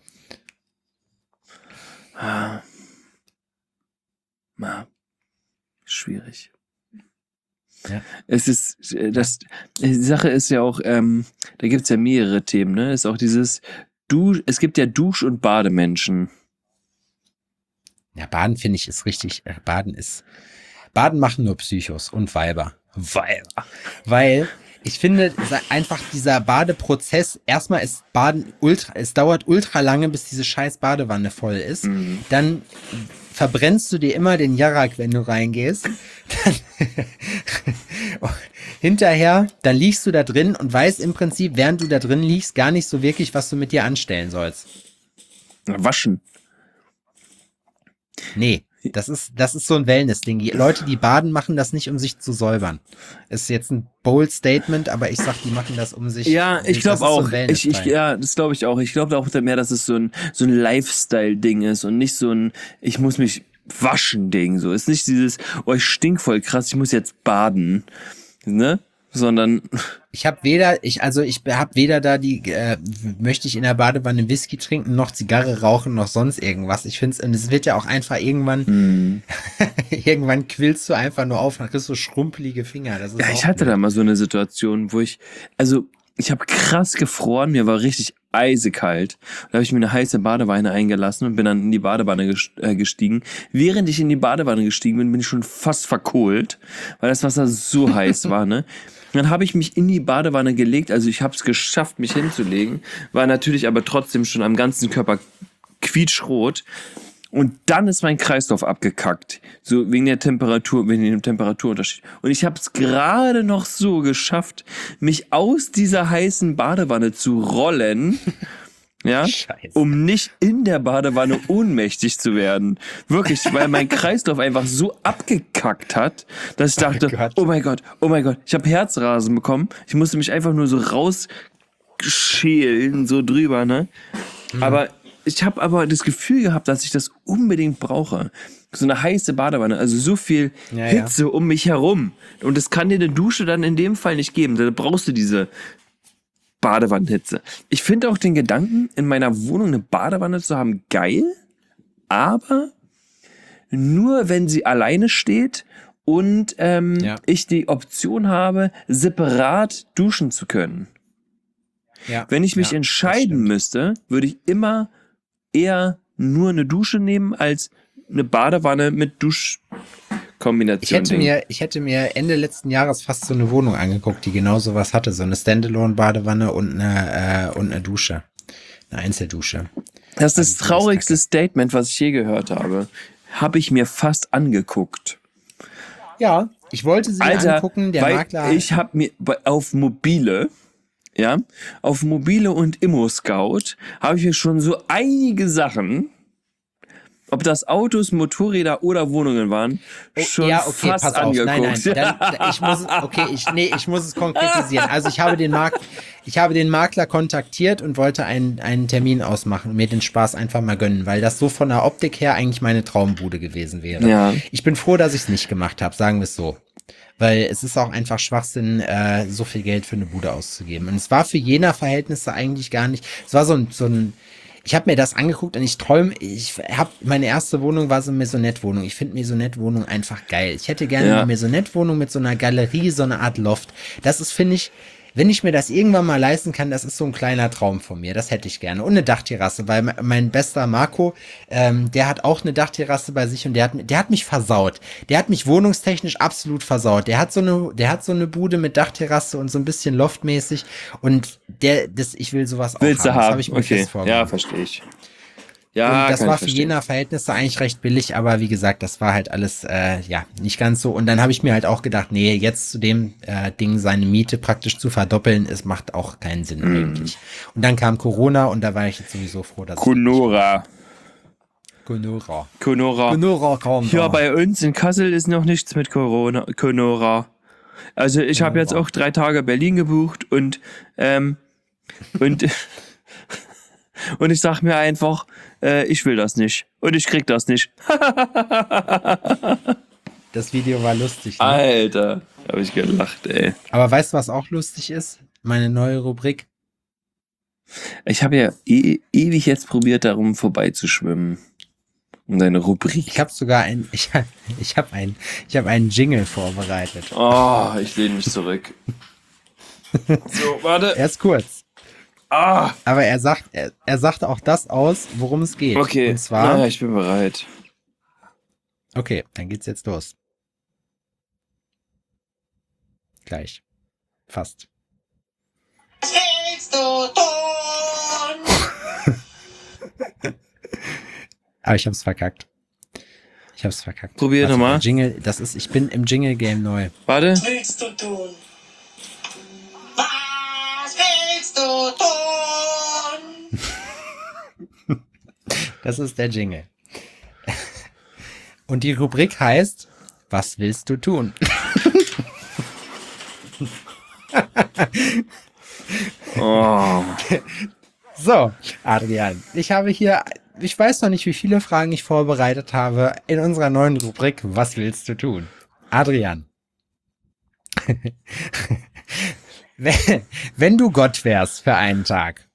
S2: Ah. Ah. Schwierig.
S1: Ja.
S2: Es ist, äh, das, die Sache ist ja auch, ähm, da gibt's ja mehrere Themen, ne? Ist auch dieses, du, es gibt ja Dusch- und Bademenschen.
S1: Ja, Baden finde ich ist richtig, äh, Baden ist, Baden machen nur Psychos und Weiber. Weiber. Weil ich finde einfach dieser Badeprozess, erstmal ist Baden ultra, es dauert ultra lange, bis diese scheiß Badewanne voll ist.
S2: Mhm.
S1: Dann verbrennst du dir immer den Jarak, wenn du reingehst. Dann hinterher, dann liegst du da drin und weißt im Prinzip, während du da drin liegst, gar nicht so wirklich, was du mit dir anstellen sollst.
S2: Waschen.
S1: Nee, das ist, das ist so ein Wellness-Ding. Die Leute, die baden, machen das nicht, um sich zu säubern. Ist jetzt ein bold Statement, aber ich sag, die machen das, um sich...
S2: Ja, ich
S1: das
S2: glaube
S1: ist so
S2: auch.
S1: ein
S2: ich, ich,
S1: Wellness-Teil.
S2: ja, das glaube ich auch. Ich glaube auch mehr, dass es so ein, so ein Lifestyle-Ding ist und nicht so ein, ich muss mich waschen Ding. So ist nicht dieses, oh, ich stink voll krass, ich muss jetzt baden, ne? Sondern
S1: Ich habe weder, ich also ich habe weder da die, äh, möchte ich in der Badewanne Whisky trinken, noch Zigarre rauchen, noch sonst irgendwas. Ich finde es, und es wird ja auch einfach irgendwann,
S2: hm.
S1: irgendwann quillst du einfach nur auf, dann kriegst du schrumpelige Finger. Das ist
S2: Ja,
S1: auch
S2: ich hatte
S1: blöd.
S2: da mal so eine Situation, wo ich, also ich habe krass gefroren, mir war richtig eisekalt. Da habe ich mir eine heiße Badewanne eingelassen und bin dann in die Badewanne gestiegen. Während ich in die Badewanne gestiegen bin, bin ich schon fast verkohlt, weil das Wasser so heiß war, ne? Dann habe ich mich in die Badewanne gelegt, also ich habe es geschafft, mich hinzulegen, war natürlich aber trotzdem schon am ganzen Körper quietschrot. Und dann ist mein Kreislauf abgekackt, so wegen der Temperatur, wegen dem Temperaturunterschied. Und ich habe es gerade noch so geschafft, mich aus dieser heißen Badewanne zu rollen, ja,
S1: Scheiße.
S2: um nicht in der Badewanne ohnmächtig zu werden. Wirklich, weil mein Kreislauf einfach so abgekackt hat, dass ich dachte,
S1: Gott.
S2: oh mein Gott, oh mein Gott, ich habe Herzrasen bekommen. Ich musste mich einfach nur so rausschälen, so drüber, ne?
S1: Mhm.
S2: Aber ich habe aber das Gefühl gehabt, dass ich das unbedingt brauche. So eine heiße Badewanne, also so viel
S1: Ja,
S2: Hitze
S1: ja.
S2: um mich herum. Und das kann dir eine Dusche dann in dem Fall nicht geben. Da brauchst du diese Badewannenhitze. Ich finde auch den Gedanken, in meiner Wohnung eine Badewanne zu haben, geil, aber nur wenn sie alleine steht und ähm,
S1: Ja.
S2: ich die Option habe, separat duschen zu können.
S1: Ja.
S2: Wenn ich mich
S1: Ja, das
S2: entscheiden
S1: stimmt.
S2: müsste, würde ich immer eher nur eine Dusche nehmen als eine Badewanne mit Duschkombination.
S1: Ich hätte
S2: Ding.
S1: mir, ich hätte mir Ende letzten Jahres fast so eine Wohnung angeguckt, die genau sowas hatte. So eine Standalone-Badewanne und eine, äh, und eine Dusche. Eine Einzeldusche.
S2: Das ist das
S1: Also, das
S2: traurigste
S1: Kacke.
S2: Statement, was ich je gehört habe. Habe ich mir fast angeguckt.
S1: Ja, ich wollte sie mir
S2: Alter,
S1: angucken, der
S2: weil
S1: Makler.
S2: ich habe mir bei- auf Mobile, ja, auf Mobile und Immo-Scout habe ich mir schon so einige Sachen, ob das Autos, Motorräder oder Wohnungen waren, schon
S1: ja, okay,
S2: fast
S1: pass auf.
S2: angeguckt.
S1: Nein, nein, dann, dann, ich muss, es- okay, ich, nee, ich muss es konkretisieren. Also ich habe den Mark, ich habe den Makler kontaktiert und wollte einen, einen Termin ausmachen und mir den Spaß einfach mal gönnen, weil das so von der Optik her eigentlich meine Traumbude gewesen wäre.
S2: Ja.
S1: Ich bin froh, dass ich es nicht gemacht habe, sagen wir es so. Weil es ist auch einfach Schwachsinn, äh, so viel Geld für eine Bude auszugeben. Und es war für jener Verhältnisse eigentlich gar nicht, es war so ein, so ein ich habe mir das angeguckt und ich träume, ich habe, meine erste Wohnung war so eine Maisonette-Wohnung. Ich finde Maisonette-Wohnung einfach geil. Ich hätte gerne
S2: Ja.
S1: eine Maisonette-Wohnung mit so einer Galerie, so eine Art Loft. Das ist, finde ich, wenn ich mir das irgendwann mal leisten kann, das ist so ein kleiner Traum von mir. Das hätte ich gerne. Und eine Dachterrasse, weil me- mein bester Marco, ähm, der hat auch eine Dachterrasse bei sich und der hat, mi- der hat mich versaut. Der hat mich wohnungstechnisch absolut versaut. Der hat so eine, der hat so eine Bude mit Dachterrasse und so ein bisschen loftmäßig und der, das, ich will sowas auch
S2: Willst du
S1: haben. Das
S2: haben?
S1: habe ich mir
S2: Okay,
S1: fest vorgenommen.
S2: ja, verstehe ich. Ja,
S1: Und das
S2: kann
S1: war
S2: ich
S1: für
S2: verstehen.
S1: jener Verhältnisse eigentlich recht billig, aber wie gesagt, das war halt alles, äh, ja, nicht ganz so. Und dann habe ich mir halt auch gedacht, nee, jetzt zu dem äh, Ding seine Miete praktisch zu verdoppeln, es macht auch keinen Sinn
S2: Mhm.
S1: eigentlich. Und dann kam Corona und da war ich jetzt sowieso froh, dass
S2: Conora.
S1: ich Conora.
S2: Conora.
S1: Conora kommt.
S2: Ja, bei uns in Kassel ist noch nichts mit Corona. Conora. Also ich habe jetzt
S1: Conora.
S2: auch drei Tage Berlin gebucht und ähm, und und ich sag mir einfach, äh, ich will das nicht und ich krieg das nicht.
S1: Das Video war lustig, ne?
S2: Alter, habe ich gelacht, ey.
S1: Aber weißt du, was auch lustig ist? Meine neue Rubrik.
S2: Ich habe ja e ewig jetzt probiert, darum vorbeizuschwimmen. Um deine Rubrik.
S1: Ich habe sogar ein, ich, ich habe ein, ich habe einen Jingle vorbereitet.
S2: Oh, ich lehne mich zurück. So, warte.
S1: Er ist kurz.
S2: Ah,
S1: Aber er sagt, er, er sagt auch das aus, worum es geht.
S2: okay.
S1: Und zwar,
S2: Ja, ich bin bereit.
S1: okay, dann geht's jetzt los. Gleich. Fast.
S3: Was willst du tun?
S1: Aber ich hab's verkackt. Ich hab's verkackt.
S2: Probier
S1: Warte,
S2: nochmal.
S1: der Jingle, das ist, ich bin im Jingle-Game neu.
S2: Warte.
S3: Was willst du tun? Was willst du tun?
S1: Das ist der Jingle. Und die Rubrik heißt, was willst du tun?
S2: Oh.
S1: So, Adrian, ich habe hier, ich weiß noch nicht, wie viele Fragen ich vorbereitet habe in unserer neuen Rubrik, was willst du tun? Adrian. wenn, wenn du Gott wärst für einen Tag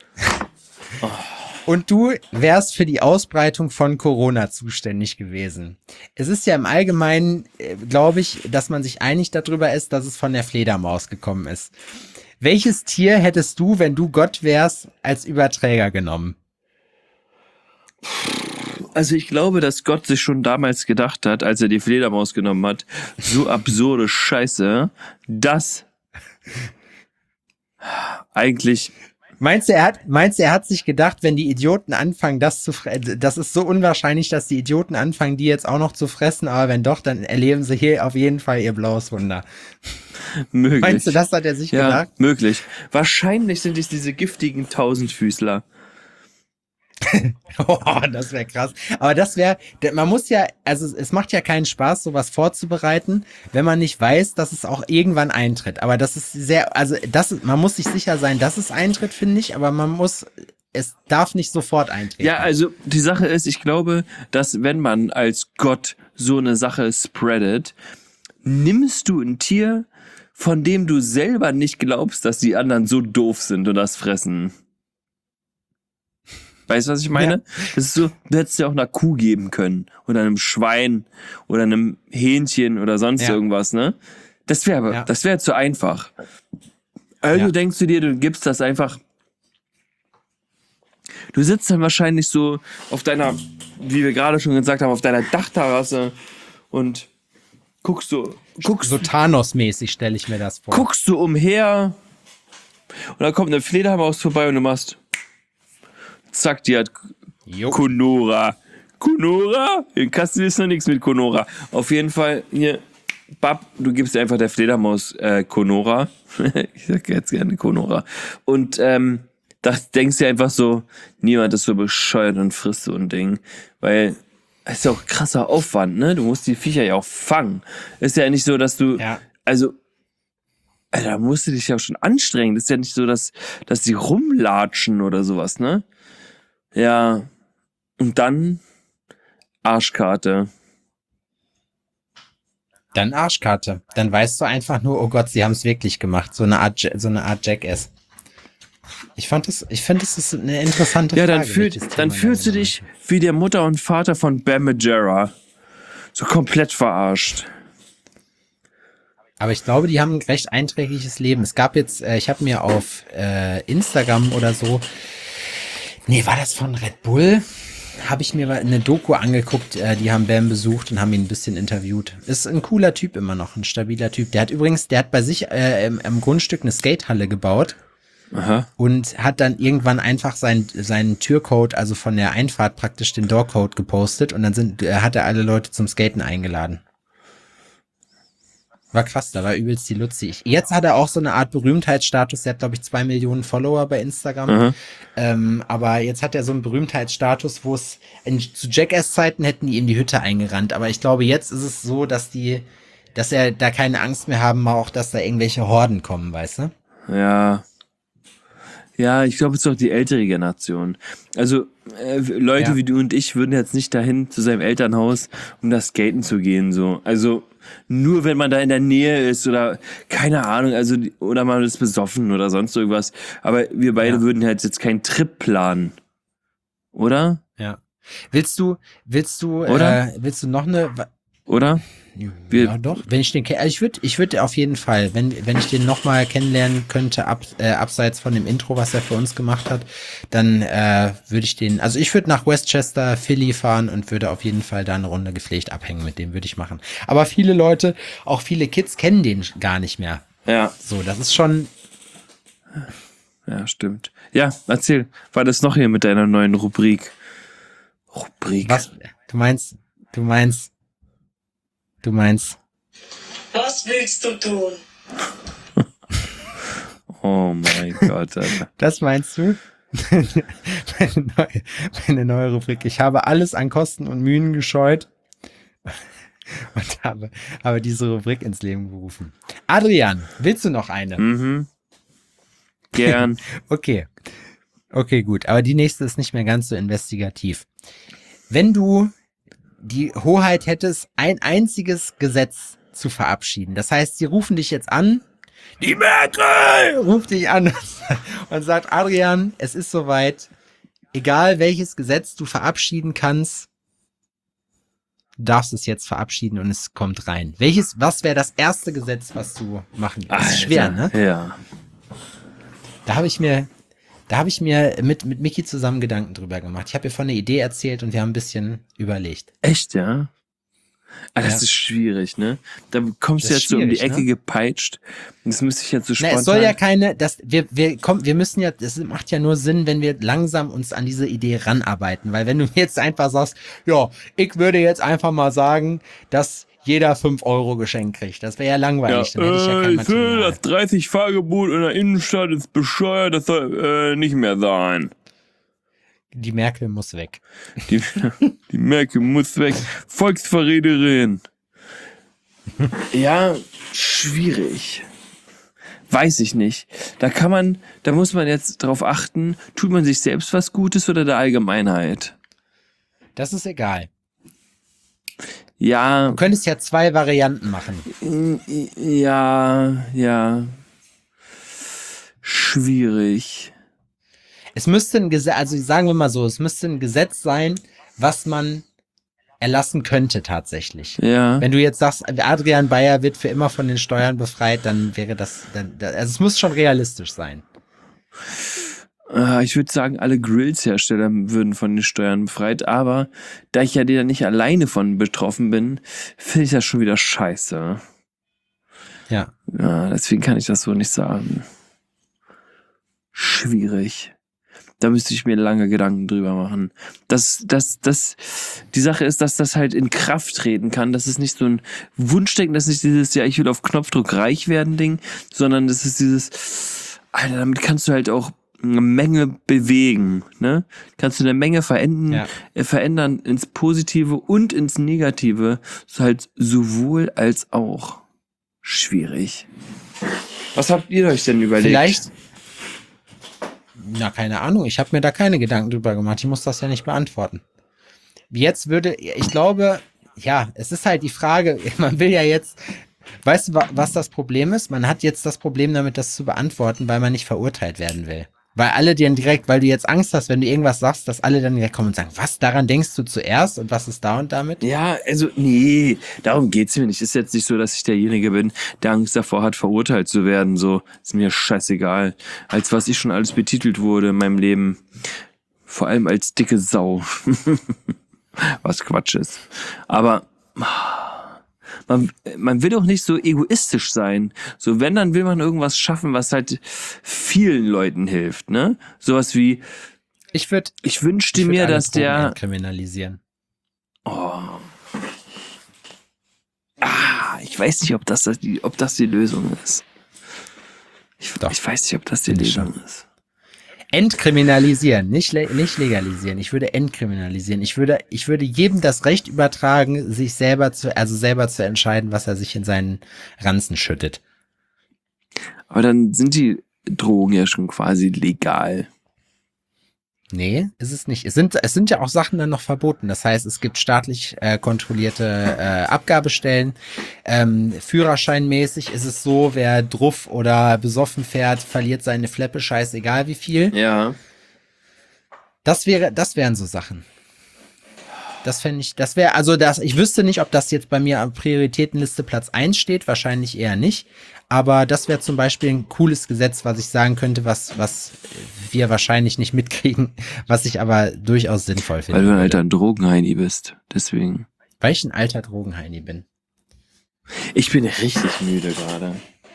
S1: und du wärst für die Ausbreitung von Corona zuständig gewesen. Es ist ja im Allgemeinen, äh, glaube ich, dass man sich einig darüber ist, dass es von der Fledermaus gekommen ist. Welches Tier hättest du, wenn du Gott wärst, als Überträger genommen?
S2: Also ich glaube, dass Gott sich schon damals gedacht hat, als er die Fledermaus genommen hat, so absurde Scheiße, dass eigentlich,
S1: Meinst du, er hat, meinst du, er hat sich gedacht, wenn die Idioten anfangen, das zu fressen, das ist so unwahrscheinlich, dass die Idioten anfangen, die jetzt auch noch zu fressen, aber wenn doch, dann erleben sie hier auf jeden Fall ihr blaues Wunder.
S2: möglich.
S1: Meinst du, das hat er sich
S2: Ja,
S1: gedacht?
S2: möglich. Wahrscheinlich sind es diese giftigen Tausendfüßler.
S1: Oh, das wäre krass. Aber das wäre, man muss ja, also es macht ja keinen Spaß, sowas vorzubereiten, wenn man nicht weiß, dass es auch irgendwann eintritt. Aber das ist sehr, also das, ist- man muss sich sicher sein, dass es eintritt, finde ich, aber man muss, es darf nicht sofort eintreten.
S2: Ja, also die Sache ist, ich glaube, dass wenn man als Gott so eine Sache spreadet, nimmst du ein Tier, von dem du selber nicht glaubst, dass die anderen so doof sind und das fressen. Weißt du, was ich meine? Das ist so, du hättest ja auch einer Kuh geben können oder einem Schwein oder einem Hähnchen oder sonst
S1: Ja.
S2: irgendwas, ne? Das wäre aber,
S1: Ja.
S2: das wäre zu einfach. Also
S1: Ja.
S2: denkst du dir, du gibst das einfach. Du sitzt dann wahrscheinlich so auf deiner, wie wir gerade schon gesagt haben, auf deiner Dachterrasse und guckst du, guckst
S1: So Thanos-mäßig stelle ich mir das vor.
S2: guckst du umher und dann kommt eine Fledermaus vorbei und du machst zack, die hat
S1: Jo.
S2: Conora. Conora? In Kassel ist noch nichts mit Conora. Auf jeden Fall, hier, Bab, du gibst einfach der Fledermaus äh, Conora. Ich sag jetzt gerne Conora. Und ähm, da denkst du einfach so, niemand ist so bescheuert und frisst so ein Ding. Weil es ist ja auch krasser Aufwand, ne? Du musst die Viecher ja auch fangen. Ist ja nicht so, dass du,
S1: Ja.
S2: also, Alter, da musst du dich ja schon anstrengen. Das ist ja nicht so, dass, dass die rumlatschen oder sowas, ne? Ja, und dann Arschkarte.
S1: Dann Arschkarte. Dann weißt du einfach nur, oh Gott, sie haben es wirklich gemacht. So eine Art, Ja- so eine Art Jackass. Ich fand das, ich finde, das ist eine interessante
S2: Ja,
S1: Frage.
S2: dann, fühlt,
S1: welches
S2: dann
S1: Thema
S2: fühlst du
S1: da
S2: dich wie der Mutter und Vater von Bam Margera. So komplett verarscht.
S1: Aber ich glaube, die haben ein recht einträgliches Leben. Es gab jetzt, äh, ich habe mir auf äh, Instagram oder so, nee, war das von Red Bull? Habe ich mir eine Doku angeguckt, äh, die haben Bam besucht und haben ihn ein bisschen interviewt. Ist ein cooler Typ immer noch, ein stabiler Typ. Der hat übrigens, der hat bei sich äh, im, im Grundstück eine Skatehalle gebaut.
S2: Aha.
S1: Und hat dann irgendwann einfach seinen, seinen Türcode, also von der Einfahrt praktisch den Doorcode gepostet und dann sind, äh, hat er alle Leute zum Skaten eingeladen. War krass, da war übelst die Luzi. Jetzt hat er auch so eine Art Berühmtheitsstatus, der hat glaube ich zwei Millionen Follower bei Instagram.
S2: Aha.
S1: Ähm, aber jetzt hat er so einen Berühmtheitsstatus, wo es, in, zu Jackass-Zeiten hätten die ihm die Hütte eingerannt. Aber ich glaube, jetzt ist es so, dass die, dass er da keine Angst mehr haben, auch dass da irgendwelche Horden kommen, weißt du?
S2: Ja. Ja, ich glaube, es ist doch die ältere Generation. Also äh, Leute
S1: Ja.
S2: wie du und ich würden jetzt nicht dahin zu seinem Elternhaus, um da skaten zu gehen. So, also nur wenn man da in der Nähe ist oder keine Ahnung, also oder man ist besoffen oder sonst irgendwas. Aber wir beide
S1: Ja.
S2: würden halt jetzt keinen Trip planen, oder?
S1: Ja. Willst du, willst du,
S2: Oder?
S1: äh, willst du noch eine,
S2: Oder? Wir-
S1: ja doch, wenn ich den, ke- also ich würde, ich würde auf jeden Fall, wenn, wenn ich den nochmal kennenlernen könnte, ab, äh, abseits von dem Intro, was er für uns gemacht hat, dann äh, würde ich den, also ich würde nach Westchester, Philly fahren und würde auf jeden Fall da eine Runde gepflegt abhängen, mit dem würde ich machen. Aber viele Leute, auch viele Kids kennen den gar nicht mehr.
S2: Ja,
S1: So, das ist schon,
S2: ja, stimmt. Ja, erzähl, war das noch hier mit deiner neuen Rubrik? Rubrik.
S1: was, du meinst, du meinst, du meinst,
S3: Was willst du tun?
S2: Oh mein Gott, Alter.
S1: das meinst du? meine, neue, meine neue Rubrik. Ich habe alles an Kosten und Mühen gescheut und habe, habe diese Rubrik ins Leben gerufen. Adrian, willst du noch eine?
S2: Mhm. Gern.
S1: Okay. Okay, gut. Aber die nächste ist nicht mehr ganz so investigativ. Wenn du die Hoheit hättest, ein einziges Gesetz zu verabschieden. Das heißt, sie rufen dich jetzt an. Die Merkel ruft dich an und sagt, Adrian, es ist soweit. Egal welches Gesetz du verabschieden kannst, du darfst es jetzt verabschieden und es kommt rein. Welches, was wäre das erste Gesetz, was du machen kannst? Das ist schwer, ne?
S2: Ja.
S1: Da habe ich mir, da habe ich mir mit, mit Micky zusammen Gedanken drüber gemacht. Ich habe ihr von einer Idee erzählt und wir haben ein bisschen überlegt.
S2: Echt, ja? Ah, das
S1: Ja.
S2: ist schwierig, ne? Da kommst
S1: Das
S2: du
S1: ist
S2: jetzt so um die
S1: schwierig,
S2: Ecke
S1: ne?
S2: gepeitscht. Das müsste ich jetzt so
S1: Na,
S2: spontan...
S1: es soll ja keine, das, wir, wir kommen, wir müssen ja, das macht ja nur Sinn, wenn wir langsam uns an diese Idee ranarbeiten, weil wenn du jetzt einfach sagst, ja, ich würde jetzt einfach mal sagen, dass jeder fünf Euro geschenkt kriegt. Das wäre ja langweilig, dann hätte ich ja kein
S2: ich finde,
S1: Material.
S2: das dreißig-Fahrgebot in der Innenstadt ist bescheuert, das soll äh, nicht mehr sein.
S1: Die Merkel muss weg.
S2: Die, die Merkel muss weg. Volksverräterin. Ja, schwierig. Weiß ich nicht. Da kann man, da muss man jetzt drauf achten, tut man sich selbst was Gutes oder der Allgemeinheit?
S1: Das ist egal.
S2: Ja,
S1: Du könntest ja zwei Varianten machen.
S2: ja, ja. Schwierig.
S1: Es müsste ein Gesetz, also sagen wir mal so, es müsste ein Gesetz sein, was man erlassen könnte tatsächlich.
S2: Ja.
S1: Wenn du jetzt sagst, Adrian Bayer wird für immer von den Steuern befreit, dann wäre das, dann, also es muss schon realistisch sein.
S2: Ah, Ich würde sagen, alle Grills-Hersteller würden von den Steuern befreit, aber da ich ja da nicht alleine von betroffen bin, finde ich das schon wieder scheiße.
S1: Ja.
S2: Ja, deswegen kann ich das so nicht sagen. Schwierig. Da müsste ich mir lange Gedanken drüber machen. Das, das, das, die Sache ist, dass das halt in Kraft treten kann. Das ist nicht so ein Wunschdenken, das ist nicht dieses, ja, ich will auf Knopfdruck reich werden Ding, sondern das ist dieses, Alter, damit kannst du halt auch eine Menge bewegen, ne? Kannst du eine Menge verändern,
S1: Ja.
S2: äh, verändern ins Positive und ins Negative, so halt sowohl als auch. Schwierig. Was habt ihr euch denn überlegt?
S1: Vielleicht, na, keine Ahnung, ich habe mir da keine Gedanken drüber gemacht. Ich muss das ja nicht beantworten. Jetzt würde, ich glaube, ja, es ist halt die Frage, man will ja jetzt, weißt du, wa- was das Problem ist? Man hat jetzt das Problem damit, das zu beantworten, weil man nicht verurteilt werden will. Weil alle dir direkt, weil du jetzt Angst hast, wenn du irgendwas sagst, dass alle dann direkt kommen und sagen, was, daran denkst du zuerst und was ist da und damit?
S2: Ja, also, nee, darum geht's mir nicht. Ist jetzt nicht so, dass ich derjenige bin, der Angst davor hat, verurteilt zu werden. So, ist mir scheißegal. Als was ich schon alles betitelt wurde in meinem Leben. Vor allem als dicke Sau. Was Quatsch ist. Aber man, man will doch nicht so egoistisch sein. So, wenn, dann will man irgendwas schaffen, was halt vielen Leuten hilft, ne? Sowas wie,
S1: Ich würde
S2: ich wünschte
S1: ich würd
S2: mir,
S1: alle
S2: dass
S1: Drogen
S2: der,
S1: kriminalisieren.
S2: oh, ah, ich weiß nicht, ob das, die, ob das die Lösung ist. Ich,
S1: Doch.
S2: ich weiß nicht, ob das die
S1: Finde ich
S2: Lösung
S1: schon.
S2: ist.
S1: Entkriminalisieren, nicht, le nicht legalisieren. Ich würde entkriminalisieren. Ich würde, ich würde jedem das Recht übertragen, sich selber zu, also selber zu entscheiden, was er sich in seinen Ranzen schüttet.
S2: Aber dann sind die Drogen ja schon quasi legal.
S1: Nee, ist es nicht. Es sind, es sind ja auch Sachen dann noch verboten. Das heißt, es gibt staatlich äh, kontrollierte äh, Abgabestellen. Ähm, Führerscheinmäßig ist es so, wer druff oder besoffen fährt, verliert seine Fleppe, scheißegal wie viel.
S2: Ja.
S1: Das wäre, das wären so Sachen. Das fände ich, das wäre, also das, ich wüsste nicht, ob das jetzt bei mir am Prioritätenliste Platz eins steht, wahrscheinlich eher nicht. Aber das wäre zum Beispiel ein cooles Gesetz, was ich sagen könnte, was, was wir wahrscheinlich nicht mitkriegen, was ich aber durchaus sinnvoll finde.
S2: Weil du ein alter Drogenheini bist. Deswegen.
S1: Weil ich ein alter Drogenheini bin.
S2: Ich bin richtig müde gerade.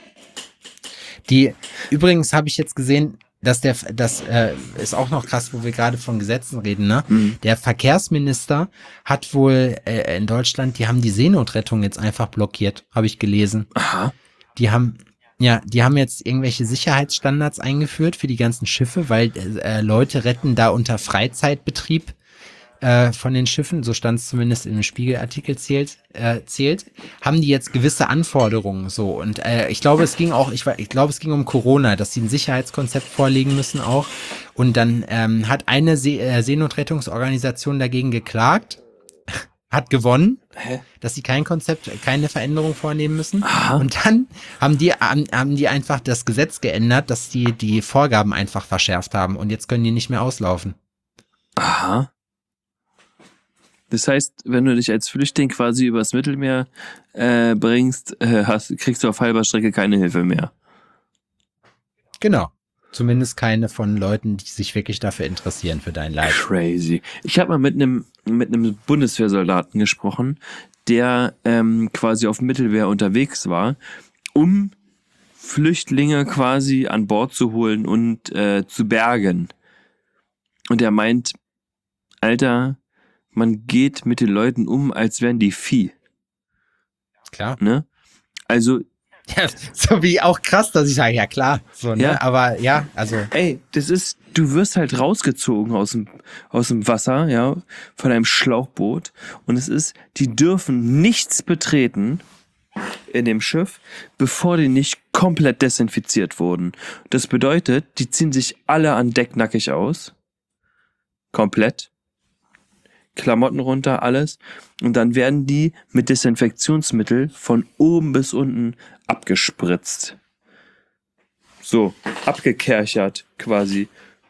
S1: Die, übrigens habe ich jetzt gesehen, dass der, das äh, ist auch noch krass, wo wir gerade von Gesetzen reden, ne?
S2: Mhm.
S1: Der Verkehrsminister hat wohl äh, in Deutschland, die haben die Seenotrettung jetzt einfach blockiert, habe ich gelesen.
S2: Aha.
S1: Die haben, ja, die haben jetzt irgendwelche Sicherheitsstandards eingeführt für die ganzen Schiffe, weil äh, Leute retten da unter Freizeitbetrieb äh, von den Schiffen, so stand es zumindest in dem Spiegelartikel zählt, äh, zählt, haben die jetzt gewisse Anforderungen so. Und äh, ich glaube, es ging auch, ich, ich glaube, es ging um Corona, dass sie ein Sicherheitskonzept vorlegen müssen auch. Und dann ähm, hat eine See äh, Seenotrettungsorganisation dagegen geklagt, hat gewonnen,
S2: Hä?
S1: dass sie kein Konzept, keine Veränderung vornehmen müssen.
S2: Aha.
S1: Und dann haben die, haben, haben die einfach das Gesetz geändert, dass die die Vorgaben einfach verschärft haben und jetzt können die nicht mehr auslaufen.
S2: Aha. Das heißt, wenn du dich als Flüchtling quasi übers Mittelmeer äh, bringst, äh, hast, kriegst du auf halber Strecke keine Hilfe mehr.
S1: Genau. Zumindest keine von Leuten, die sich wirklich dafür interessieren, für dein Leid.
S2: Crazy. Ich habe mal mit einem mit einem Bundeswehrsoldaten gesprochen, der ähm, quasi auf dem Mittelmeer unterwegs war, um Flüchtlinge quasi an Bord zu holen und äh, zu bergen. Und er meint, Alter, man geht mit den Leuten um, als wären die Vieh.
S1: Klar.
S2: Ne? Also,
S1: Ja, so wie auch krass, dass ich sage, ja klar. So, ne?
S2: Ja.
S1: Aber ja, also.
S2: ey, das ist, du wirst halt rausgezogen aus dem, aus dem Wasser, ja, von einem Schlauchboot. Und es ist, die dürfen nichts betreten in dem Schiff, bevor die nicht komplett desinfiziert wurden. Das bedeutet, die ziehen sich alle an Deck nackig aus. Komplett. Klamotten runter, alles. Und dann werden die mit Desinfektionsmittel von oben bis unten abgespritzt. So, abgekerchert quasi.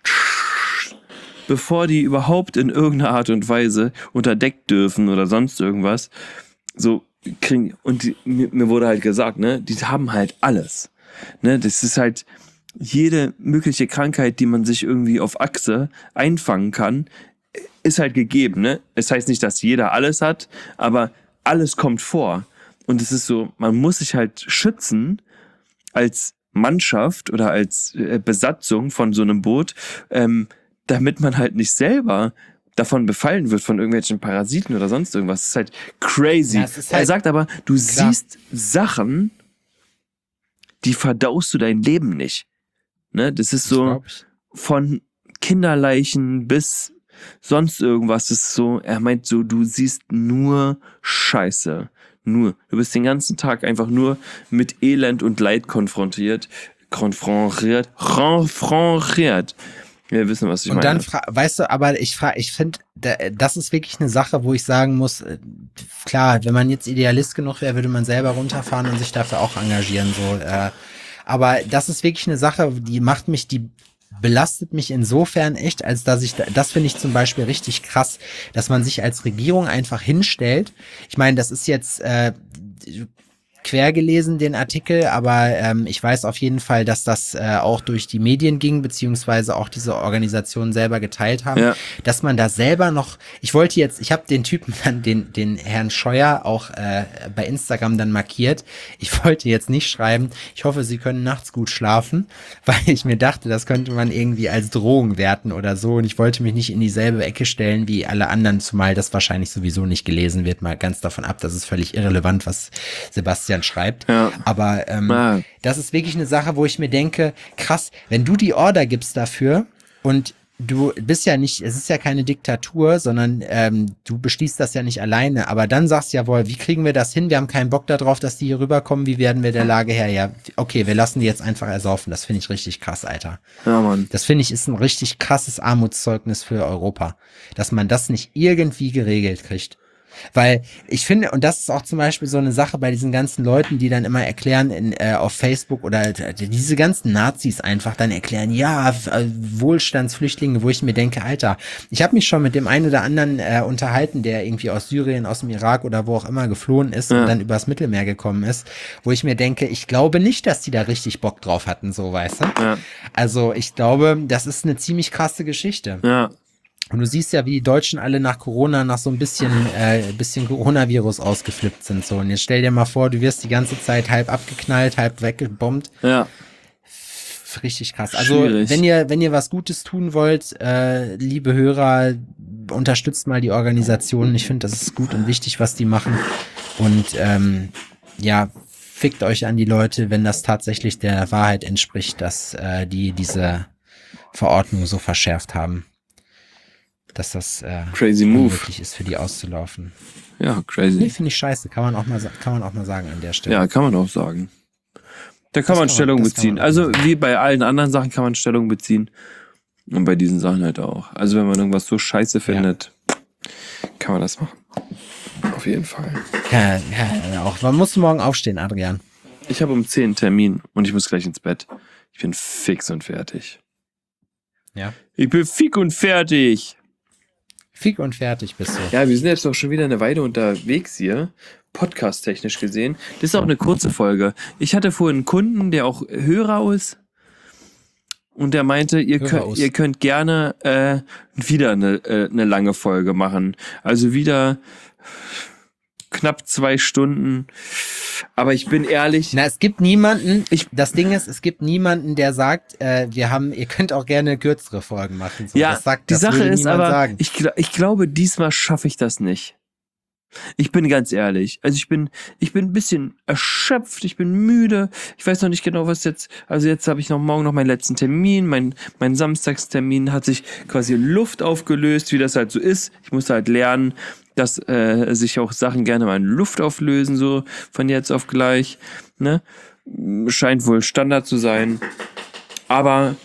S2: Bevor die überhaupt in irgendeiner Art und Weise unter Deck dürfen oder sonst irgendwas. So kriegen, und die, mir, mir wurde halt gesagt, ne, die haben halt alles. Ne, das ist halt jede mögliche Krankheit, die man sich irgendwie auf Achse einfangen kann, ist halt gegeben, ne? Es heißt nicht, dass jeder alles hat, aber alles kommt vor. Und es ist so, man muss sich halt schützen als Mannschaft oder als äh, Besatzung von so einem Boot, ähm, damit man halt nicht selber davon befallen wird von irgendwelchen Parasiten oder sonst irgendwas. Das ist halt crazy.
S1: Ja, es ist halt
S2: er sagt aber, du
S1: klar.
S2: siehst Sachen, die verdaust du dein Leben nicht. Ne? Das ist so
S1: glaub ich.
S2: von Kinderleichen bis sonst irgendwas. Das ist so, er meint so, du siehst nur Scheiße. Nur. Du bist den ganzen Tag einfach nur mit Elend und Leid konfrontiert. Konfrontiert. Konfrontiert. Wir wissen, was ich
S1: Und
S2: meine.
S1: dann, fra- weißt du, aber ich frage, ich finde, das ist wirklich eine Sache, wo ich sagen muss, äh, klar, wenn man jetzt Idealist genug wäre, würde man selber runterfahren und sich dafür auch engagieren, so, äh, aber das ist wirklich eine Sache, die macht mich, die belastet mich insofern echt, als dass ich, das finde ich zum Beispiel richtig krass, dass man sich als Regierung einfach hinstellt. Ich meine, das ist jetzt äh, quer gelesen, den Artikel, aber ähm, ich weiß auf jeden Fall, dass das äh, auch durch die Medien ging, beziehungsweise auch diese Organisationen selber geteilt haben,
S2: Ja.
S1: dass man da selber noch, ich wollte jetzt, ich habe den Typen dann, den, den Herrn Scheuer auch äh, bei Instagram dann markiert. Ich wollte jetzt nicht schreiben, ich hoffe, Sie können nachts gut schlafen, weil ich mir dachte, das könnte man irgendwie als Drohung werten oder so und ich wollte mich nicht in dieselbe Ecke stellen wie alle anderen, zumal das wahrscheinlich sowieso nicht gelesen wird, mal ganz davon ab, das ist völlig irrelevant, was Sebastian schreibt.
S2: Ja.
S1: Aber ähm,
S2: Ah.
S1: das ist wirklich eine Sache, wo ich mir denke, krass, wenn du die Order gibst dafür und du bist ja nicht, es ist ja keine Diktatur, sondern ähm, du beschließt das ja nicht alleine, aber dann sagst du jawohl, wie kriegen wir das hin? Wir haben keinen Bock darauf, dass die hier rüberkommen, wie werden wir der Lage her? Ja, okay, wir lassen die jetzt einfach ersaufen. Das finde ich richtig krass, Alter.
S2: Ja, Mann.
S1: Das finde ich ist ein richtig krasses Armutszeugnis für Europa, dass man das nicht irgendwie geregelt kriegt. Weil ich finde, und das ist auch zum Beispiel so eine Sache bei diesen ganzen Leuten, die dann immer erklären in, äh, auf Facebook oder diese ganzen Nazis einfach dann erklären, ja, äh, Wohlstandsflüchtlinge, wo ich mir denke, Alter, ich habe mich schon mit dem einen oder anderen äh, unterhalten, der irgendwie aus Syrien, aus dem Irak oder wo auch immer geflohen ist
S2: Ja.
S1: und dann übers Mittelmeer gekommen ist, wo ich mir denke, ich glaube nicht, dass die da richtig Bock drauf hatten, so, weißt du?
S2: Ja.
S1: Also ich glaube, das ist eine ziemlich krasse Geschichte.
S2: Ja.
S1: Und du siehst ja, wie die Deutschen alle nach Corona, nach so ein bisschen, äh, bisschen Coronavirus ausgeflippt sind. So. Und jetzt stell dir mal vor, du wirst die ganze Zeit halb abgeknallt, halb weggebombt.
S2: Ja.
S1: Richtig krass. Also,
S2: Schwierig.
S1: wenn ihr, wenn ihr was Gutes tun wollt, äh, liebe Hörer, unterstützt mal die Organisation. Ich finde, das ist gut und wichtig, was die machen. Und ähm, ja, fickt euch an die Leute, wenn das tatsächlich der Wahrheit entspricht, dass äh, die diese Verordnung so verschärft haben. Dass das äh,
S2: Crazy move.
S1: unmöglich ist, für die auszulaufen.
S2: Ja,
S1: Nee,
S2: crazy.
S1: finde ich scheiße. Kann man auch mal, sa- kann man auch mal sagen an der Stelle.
S2: Ja, kann man auch sagen. Da kann
S1: Das
S2: man
S1: kann
S2: Stellung
S1: man- das kann
S2: beziehen.
S1: man auch
S2: Also
S1: sagen.
S2: wie bei allen anderen Sachen kann man Stellung beziehen. Und bei diesen Sachen halt auch. Also wenn man irgendwas so scheiße findet, kann man das machen. Auf jeden Fall.
S1: Ja, ja, auch. Man muss morgen aufstehen, Adrian.
S2: Ich habe um zehn einen Termin und ich muss gleich ins Bett. Ich bin fix und fertig.
S1: Ja.
S2: Ich bin fix und fertig.
S1: Fick und fertig bist du.
S2: Ja, wir sind jetzt doch schon wieder eine Weile unterwegs hier, podcast-technisch gesehen. Das ist auch eine kurze Folge. Ich hatte vorhin einen Kunden, der auch Hörer ist. Und der meinte, ihr,
S1: Hörer
S2: könnt,
S1: aus.
S2: ihr könnt gerne äh, wieder eine, äh, eine lange Folge machen. Also wieder knapp zwei Stunden. Aber ich bin ehrlich,
S1: Na, es gibt niemanden,
S2: Ich-
S1: das Ding ist, es gibt niemanden, der sagt, äh, wir haben, ihr könnt auch gerne kürzere Folgen machen. So,
S2: ja,
S1: das sagt,
S2: die
S1: das
S2: Sache
S1: würde
S2: ist
S1: niemand
S2: aber,
S1: sagen.
S2: ich, gl- ich glaube, diesmal schaffe ich das nicht. Ich bin ganz ehrlich. Also ich bin, ich bin ein bisschen erschöpft, ich bin müde. Ich weiß noch nicht genau, was jetzt, also jetzt habe ich noch morgen noch meinen letzten Termin. Mein, mein Samstagstermin hat sich quasi in Luft aufgelöst, wie das halt so ist. Ich musste halt lernen, dass äh, sich auch Sachen gerne mal in Luft auflösen, so von jetzt auf gleich. Ne? Scheint wohl Standard zu sein. Aber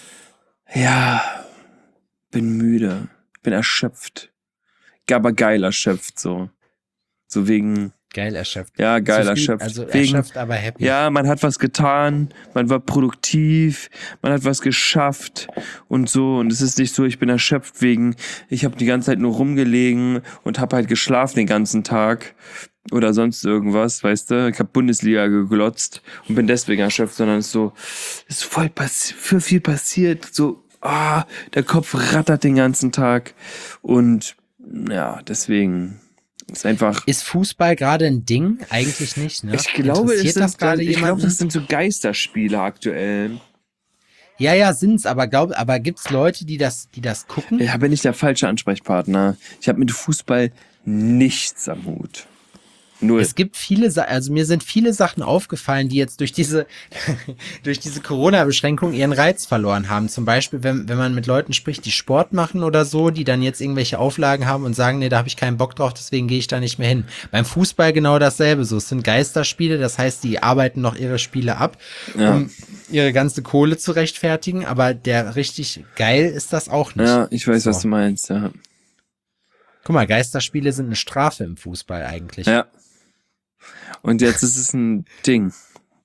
S2: ja, bin müde, bin erschöpft. Aber geil erschöpft, so. So wegen,
S1: Geil erschöpft.
S2: ja, geil
S1: Zufrieden,
S2: erschöpft.
S1: Also
S2: wegen,
S1: erschöpft, aber happy.
S2: ja, man hat was getan, man war produktiv, man hat was geschafft und so. Und es ist nicht so, ich bin erschöpft wegen, ich habe die ganze Zeit nur rumgelegen und habe halt geschlafen den ganzen Tag oder sonst irgendwas, weißt du. Ich habe Bundesliga geglotzt und bin deswegen erschöpft, sondern es ist so, es ist voll passi- für viel passiert, so, ah, der Kopf rattert den ganzen Tag und ja, deswegen ist einfach.
S1: Ist Fußball gerade ein Ding? Eigentlich nicht, ne?
S2: Ich glaube, es
S1: Interessiert
S2: sind,
S1: das gerade
S2: ich glaube,
S1: jemanden?
S2: das sind so Geisterspiele aktuell.
S1: Ja, ja, sind's, aber glaub, aber gibt's Leute, die das, die das gucken?
S2: Ja, bin ich der falsche Ansprechpartner. Ich habe mit Fußball nichts am Hut. Null.
S1: Es gibt viele, Sa- also mir sind viele Sachen aufgefallen, die jetzt durch diese, durch diese Corona-Beschränkung ihren Reiz verloren haben. Zum Beispiel, wenn, wenn man mit Leuten spricht, die Sport machen oder so, die dann jetzt irgendwelche Auflagen haben und sagen, nee, da habe ich keinen Bock drauf, deswegen gehe ich da nicht mehr hin. Beim Fußball genau dasselbe. So, es sind Geisterspiele, das heißt, die arbeiten noch ihre Spiele ab,
S2: Ja.
S1: um ihre ganze Kohle zu rechtfertigen, aber der richtig geil ist das auch nicht.
S2: Ja, ich weiß,
S1: So.
S2: was du meinst, ja.
S1: Guck mal, Geisterspiele sind eine Strafe im Fußball eigentlich.
S2: Ja. Und jetzt ist es ein Ding.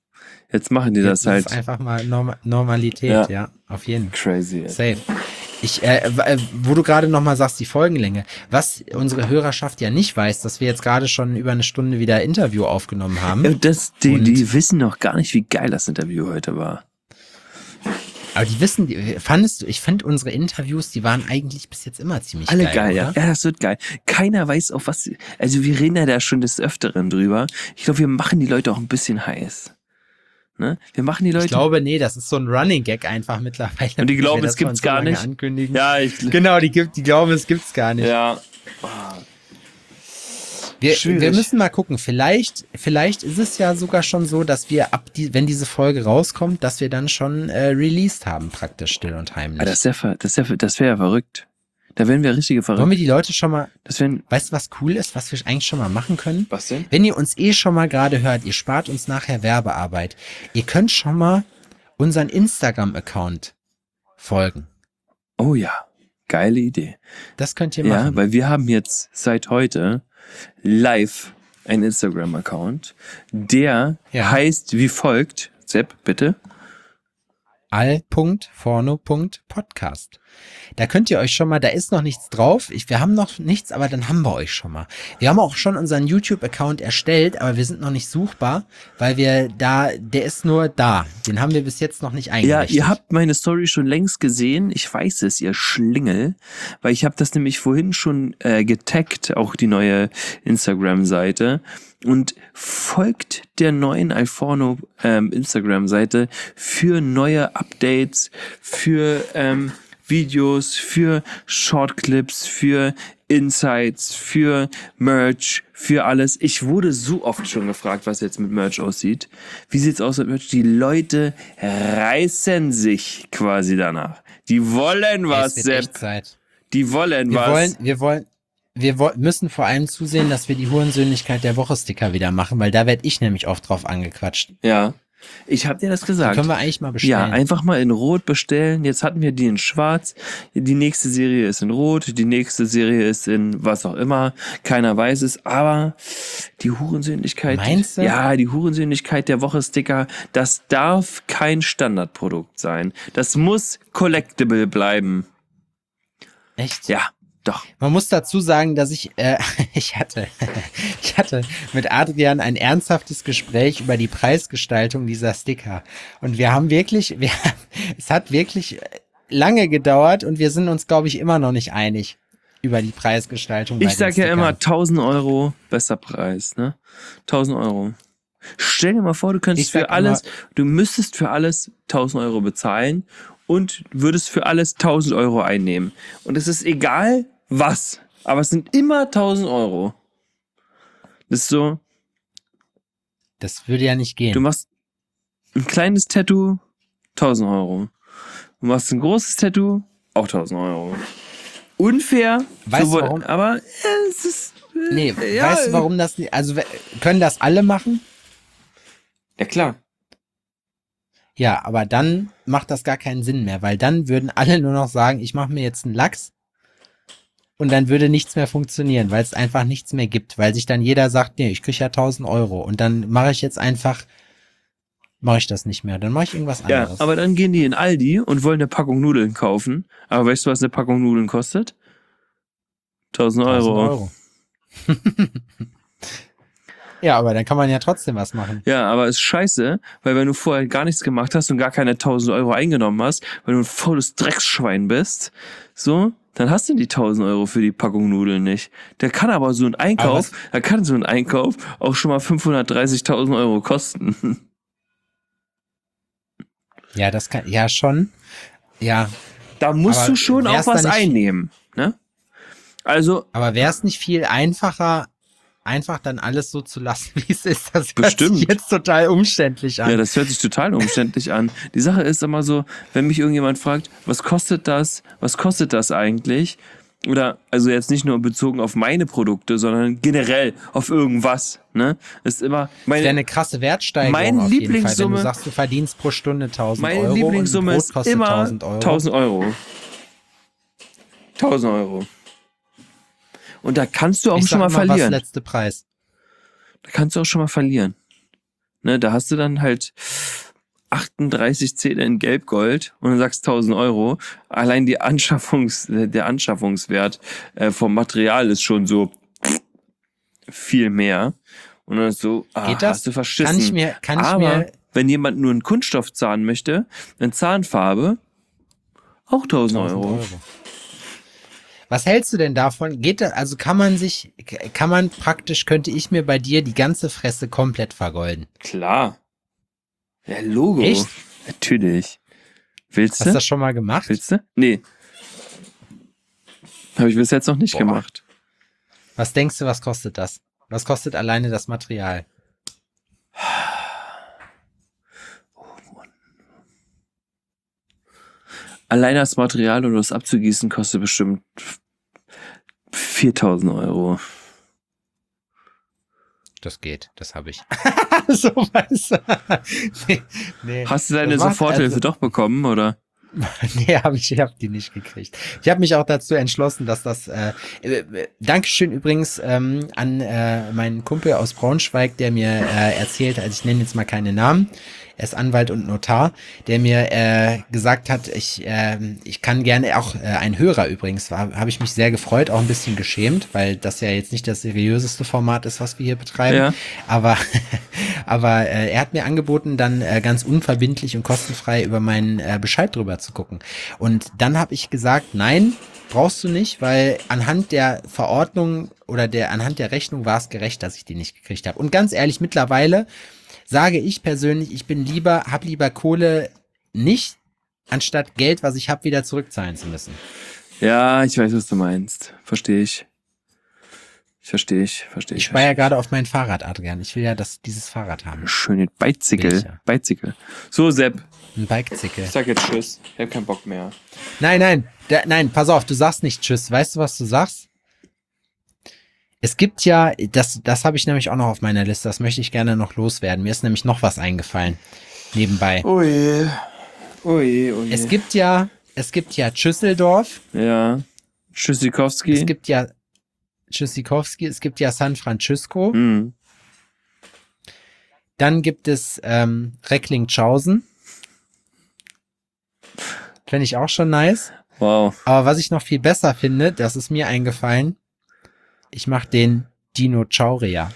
S2: Jetzt machen die
S1: Jetzt
S2: das halt.
S1: ist einfach mal Norm Normalität,
S2: Ja.
S1: ja, auf jeden Fall.
S2: Crazy. Ey.
S1: Safe. Ich, äh, w- äh, wo du gerade nochmal sagst, die Folgenlänge, was unsere Hörerschaft ja nicht weiß, dass wir jetzt gerade schon über eine Stunde wieder Interview aufgenommen haben.
S2: Ja, das, die,
S1: Und-
S2: die wissen noch gar nicht, wie geil das Interview heute war.
S1: Aber die wissen, die, fandest du, ich fand unsere Interviews, die waren eigentlich bis jetzt immer ziemlich
S2: Alle
S1: geil,
S2: geil, ja.
S1: oder?
S2: Ja, das wird geil. Keiner weiß auf was, also wir reden ja da schon des Öfteren drüber. Ich glaube, wir machen die Leute auch ein bisschen heiß. Ne? Wir machen die Leute.
S1: Ich glaube, nee, das ist so ein Running Gag einfach mittlerweile.
S2: Und die
S1: wie
S2: glauben,
S1: wir
S2: es
S1: das schon
S2: gibt's
S1: so
S2: gar
S1: lange
S2: nicht.
S1: Ankündigen.
S2: ja, ich,
S1: Genau, die, gibt, die glauben, es gibt's gar nicht.
S2: ja.
S1: Wir,
S2: Schwierig.
S1: wir müssen mal gucken. Vielleicht, vielleicht ist es ja sogar schon so, dass wir ab die, wenn diese Folge rauskommt, dass wir dann schon äh, released haben, praktisch still und heimlich.
S2: Ah, das wäre ver- das wär, das wär ja verrückt. Da wären wir richtige
S1: Wollen
S2: verrückt.
S1: wir die Leute schon mal,
S2: Das wären,
S1: weißt du, was cool ist, was wir eigentlich schon mal machen können?
S2: was denn?
S1: Wenn ihr uns eh schon mal gerade hört, ihr spart uns nachher Werbearbeit. Ihr könnt schon mal unseren Instagram-Account folgen.
S2: Oh ja, geile Idee.
S1: Das könnt ihr
S2: Ja,
S1: machen.
S2: weil wir haben jetzt seit heute live einen Instagram-Account, der
S1: Ja.
S2: heißt wie folgt. Sepp, bitte.
S1: all punkt forno punkt podcast. Da könnt ihr euch schon mal, da ist noch nichts drauf. Ich, wir haben noch nichts, aber dann haben wir euch schon mal. Wir haben auch schon unseren YouTube-Account erstellt, aber wir sind noch nicht suchbar, weil wir da, der ist nur da. Den haben wir bis jetzt noch nicht
S2: Ja,
S1: eingerichtet.
S2: ihr habt meine Story schon längst gesehen. Ich weiß es, ihr Schlingel. Weil ich habe das nämlich vorhin schon äh, getaggt, auch die neue Instagram-Seite. Und folgt der neuen Alforno ähm, Instagram-Seite für neue Updates, für ähm, Videos, für Shortclips, für Insights, für Merch, für alles. Ich wurde so oft schon gefragt, was jetzt mit Merch aussieht. Wie sieht's aus mit Merch? Die Leute reißen sich quasi danach. Die wollen
S1: Ey,
S2: was,
S1: es wird echt
S2: Sepp.
S1: Zeit.
S2: Die wollen
S1: Wir
S2: was.
S1: wollen, wir wollen, wir woll- müssen vor allem zusehen, dass wir die Hurensöhnlichkeit der Woche Sticker wieder machen, weil da werd ich nämlich oft drauf angequatscht.
S2: Ja. Ich hab dir das gesagt.
S1: Können wir eigentlich mal
S2: Ja,
S1: bestellen.
S2: einfach mal in Rot bestellen. Jetzt hatten wir die in Schwarz. Die nächste Serie ist in Rot. Die nächste Serie ist in was auch immer. Keiner weiß es. Aber die Hurensöhnlichkeit.
S1: Meinst du?
S2: Ja, die Hurensöhnlichkeit der Woche Sticker. Das darf kein Standardprodukt sein. Das muss collectible bleiben.
S1: Echt?
S2: Ja, doch.
S1: Man muss dazu sagen, dass ich, äh, ich hatte, ich hatte mit Adrian ein ernsthaftes Gespräch über die Preisgestaltung dieser Sticker. Und wir haben wirklich, wir, es hat wirklich lange gedauert und wir sind uns, glaube ich, immer noch nicht einig über die Preisgestaltung. bei
S2: Ich
S1: den
S2: sag ja
S1: Stickern.
S2: immer tausend Euro, besser Preis, ne? tausend Euro. Stell dir mal vor, du könntest
S1: Ich sag
S2: für alles, du müsstest für alles tausend Euro bezahlen und würdest für alles tausend Euro einnehmen. Und es ist egal was, aber es sind immer tausend Euro. Das ist so,
S1: Das würde ja nicht gehen.
S2: du machst ein kleines Tattoo, tausend Euro. Du machst ein großes Tattoo, auch tausend Euro. Unfair,
S1: Weißt du
S2: sowohl-
S1: warum?
S2: aber äh, es ist, äh,
S1: Nee,
S2: ja,
S1: weißt du, warum das nicht, also we- können das alle machen?
S2: Ja, klar.
S1: Ja, aber dann macht das gar keinen Sinn mehr, weil dann würden alle nur noch sagen, ich mache mir jetzt einen Lachs und dann würde nichts mehr funktionieren, weil es einfach nichts mehr gibt, weil sich dann jeder sagt, nee, ich krieg ja tausend Euro und dann mache ich jetzt einfach, mache ich das nicht mehr, dann mache ich irgendwas
S2: Ja,
S1: anderes.
S2: aber dann gehen die in Aldi und wollen eine Packung Nudeln kaufen. Aber weißt du, was eine Packung Nudeln kostet? tausend Euro.
S1: tausend Euro. Ja, aber dann kann man ja trotzdem was machen.
S2: Ja, aber ist scheiße, weil wenn du vorher gar nichts gemacht hast und gar keine tausend Euro eingenommen hast, weil du ein faules Drecksschwein bist, so, dann hast du die tausend Euro für die Packung Nudeln nicht. Der kann aber so ein
S1: Aber
S2: Einkauf,
S1: was-
S2: da kann so ein Einkauf auch schon mal fünfhundertdreißigtausend Euro kosten.
S1: Ja, das kann, ja schon. Ja,
S2: Da musst
S1: Aber
S2: du schon auch
S1: wär's da
S2: was
S1: nicht-
S2: einnehmen, ne? Also,
S1: aber wäre es nicht viel einfacher, einfach dann alles so zu lassen, wie es ist? Das hört
S2: Bestimmt.
S1: sich jetzt total umständlich an.
S2: ja, das hört sich total umständlich an. Die Sache ist immer so, wenn mich irgendjemand fragt, was kostet das, was kostet das eigentlich? Oder, also jetzt nicht nur bezogen auf meine Produkte, sondern generell auf irgendwas, ne? Ist immer
S1: Das wäre
S2: meine,
S1: eine krasse Wertsteigerung
S2: Meine
S1: auf jeden Fall, wenn
S2: Lieblingssumme-
S1: du sagst, du verdienst pro Stunde tausend
S2: meine
S1: Euro
S2: Lieblingssumme
S1: und ein Brot
S2: ist
S1: kostet
S2: immer
S1: tausend Euro.
S2: tausend Euro. tausend Euro. Und da kannst du auch
S1: ich
S2: schon mal
S1: sag immer, was
S2: verlieren.
S1: letzte Preis.
S2: Da kannst du auch schon mal verlieren. Ne, da hast du dann halt achtunddreißig Zähne in Gelbgold und dann sagst tausend Euro. Allein die Anschaffungs, der Anschaffungswert äh, vom Material ist schon so viel mehr. Und dann ist so, ah,
S1: Geht das?
S2: hast du verschissen.
S1: Kann ich mir, kann ich
S2: Aber
S1: mir,
S2: wenn jemand nur einen Kunststoffzahn möchte, eine Zahnfarbe, auch tausend Euro.
S1: Was hältst du denn davon? Geht das, also kann man sich, kann man praktisch, könnte ich mir bei dir die ganze Fresse komplett vergolden?
S2: Klar. Ja, Logo.
S1: Echt?
S2: Natürlich. Willst
S1: Hast du
S2: du?
S1: das schon mal gemacht?
S2: Willst du? Nee. Habe ich bis jetzt noch nicht
S1: Boah.
S2: gemacht.
S1: Was denkst du, was kostet das? Was kostet alleine das Material?
S2: Allein das Material und das abzugießen kostet bestimmt viertausend Euro.
S1: Das geht, das habe ich. So weißt du. nee, nee.
S2: Hast du deine
S1: Das macht
S2: Soforthilfe
S1: also-
S2: doch bekommen, oder?
S1: Nee, habe ich, ich hab die nicht gekriegt. Ich habe mich auch dazu entschlossen, dass das, äh, äh, Dankeschön übrigens ähm, an äh, meinen Kumpel aus Braunschweig, der mir äh, erzählt, also ich nenne jetzt mal keine Namen, er ist Anwalt und Notar, der mir äh, gesagt hat, ich, äh, ich kann gerne, auch äh, ein Hörer übrigens, war, habe ich mich sehr gefreut, auch ein bisschen geschämt, weil das ja jetzt nicht das seriöseste Format ist, was wir hier betreiben,
S2: Ja.
S1: aber, aber äh, er hat mir angeboten, dann äh, ganz unverbindlich und kostenfrei über meinen äh, Bescheid drüber zu gucken. Und dann habe ich gesagt, nein, brauchst du nicht, weil anhand der Verordnung oder der anhand der Rechnung war es gerecht, dass ich die nicht gekriegt habe. Und ganz ehrlich, mittlerweile sage ich persönlich, ich bin lieber, hab lieber Kohle nicht, anstatt Geld, was ich habe, wieder zurückzahlen zu müssen.
S2: Ja, ich weiß, was du meinst. Verstehe ich. Ich verstehe ich, verstehe ich.
S1: Ich spare ja gerade auf mein Fahrrad, Adrian. Ich will ja das, dieses Fahrrad haben.
S2: Schöne Bicycle.
S1: Welcher?
S2: Bicycle. So, Sepp,
S1: Ein Bike-Zickel.
S2: ich sag jetzt Tschüss. Ich hab keinen Bock mehr.
S1: Nein, nein, der, nein, pass auf, du sagst nicht Tschüss. Weißt du, was du sagst? Es gibt ja, das, das habe ich nämlich auch noch auf meiner Liste, das möchte ich gerne noch loswerden. Mir ist nämlich noch was eingefallen. Nebenbei.
S2: Oh je. Oh je, oh je.
S1: Es gibt ja, es gibt ja Tschüsseldorf,
S2: Ja. Tschüssikowski.
S1: es gibt ja Tschüssikowski, es gibt ja San Francisco,
S2: Hm.
S1: dann gibt es ähm, Recklinghausen. Finde ich auch schon nice.
S2: Wow.
S1: Aber was ich noch viel besser finde, das ist mir eingefallen, ich mache den Dinosaurier.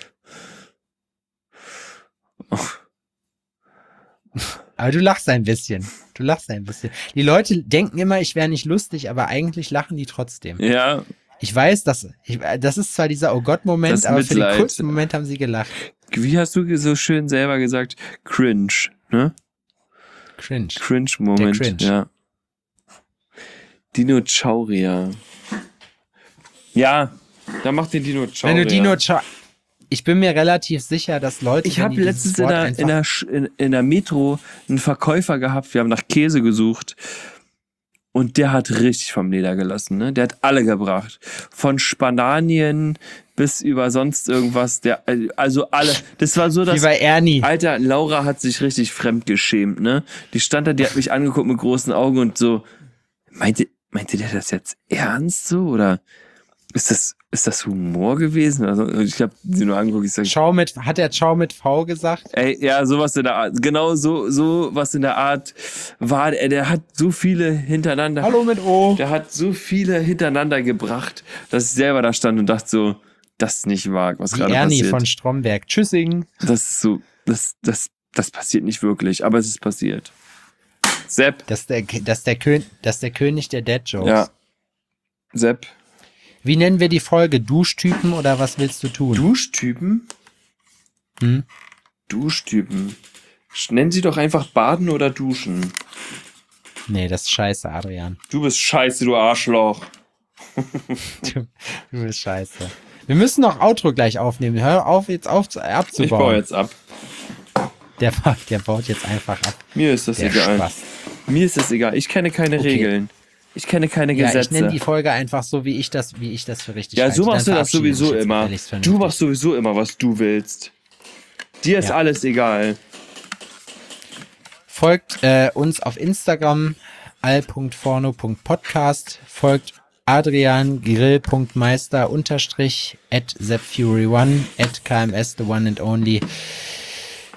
S1: Aber du lachst ein bisschen. Du lachst ein bisschen. Die Leute denken immer, ich wäre nicht lustig, aber eigentlich lachen die trotzdem.
S2: Ja,
S1: Ich weiß, dass ich, das ist zwar dieser Oh Gott-Moment,
S2: Das
S1: aber für den
S2: Mitleid.
S1: kurzen Moment haben sie gelacht.
S2: wie hast du so schön selber gesagt? Cringe, ne?
S1: Cringe.
S2: Cringe-Moment.
S1: Der Cringe.
S2: Ja. Dinosaurier. Ja, dann mach den Dinosaurier.
S1: Wenn du Dino, ich bin mir relativ sicher, dass Leute,
S2: Ich
S1: wenn
S2: habe
S1: die dieses
S2: letztens in
S1: Wort
S2: der,
S1: einfach-
S2: in, der, Sch- in, in der Metro einen Verkäufer gehabt, wir haben nach Käse gesucht und der hat richtig vom Leder gelassen, ne? Der hat alle gebracht. Von Spanien bis über sonst irgendwas, der, also alle. Das war so,
S1: wie
S2: dass,
S1: bei Ernie.
S2: Alter, Laura hat sich richtig fremd geschämt, ne? Die stand da, die hat mich angeguckt mit großen Augen und so, meinte, meinte der das jetzt ernst so, oder ist das, ist das Humor gewesen? Also, ich habe sie nur angeguckt, ich sag,
S1: Schau mit, hat er Ciao mit V gesagt?
S2: ey, ja, sowas in der Art. Genau so, so was in der Art war. Er, der hat so viele hintereinander.
S1: Hallo mit O.
S2: Der hat so viele hintereinander gebracht, dass ich selber da stand und dachte so, das ist nicht wahr, was
S1: Die
S2: gerade
S1: Ernie
S2: passiert.
S1: von Stromberg. Tschüssing.
S2: Das ist so, das, das, das passiert nicht wirklich, aber es ist passiert. Sepp,
S1: Das ist der, das ist der, Kön das ist der König der Dead Jokes.
S2: ja. Sepp.
S1: Wie nennen wir die Folge? Duschtypen oder was willst du tun?
S2: Duschtypen?
S1: Hm?
S2: Duschtypen. Nennen sie doch einfach Baden oder Duschen.
S1: Nee, das ist scheiße, Adrian.
S2: Du bist scheiße, du Arschloch.
S1: Du, du bist scheiße. Wir müssen noch Outro gleich aufnehmen. Hör auf, jetzt auf, abzubauen.
S2: Ich baue jetzt ab.
S1: Der, ba- der baut jetzt einfach ab.
S2: Mir ist das
S1: Der
S2: egal.
S1: Spaß.
S2: Mir ist das egal. Ich kenne keine
S1: Okay.
S2: Regeln. Ich kenne keine
S1: Ja, ich
S2: Gesetze.
S1: nenne die Folge einfach so, wie ich das, wie ich das für richtig
S2: Ja,
S1: halte.
S2: so machst du
S1: Dann
S2: das
S1: verabschiede ich
S2: sowieso
S1: mich jetzt
S2: immer.
S1: gefälligst
S2: Du
S1: vernünftig.
S2: machst sowieso immer, was du willst. Dir ist
S1: Ja.
S2: alles egal.
S1: Folgt äh, uns auf Instagram al punkt forno punkt podcast. Folgt Adrian Grill.meister unterstrich at zepfury one at kms the one and only.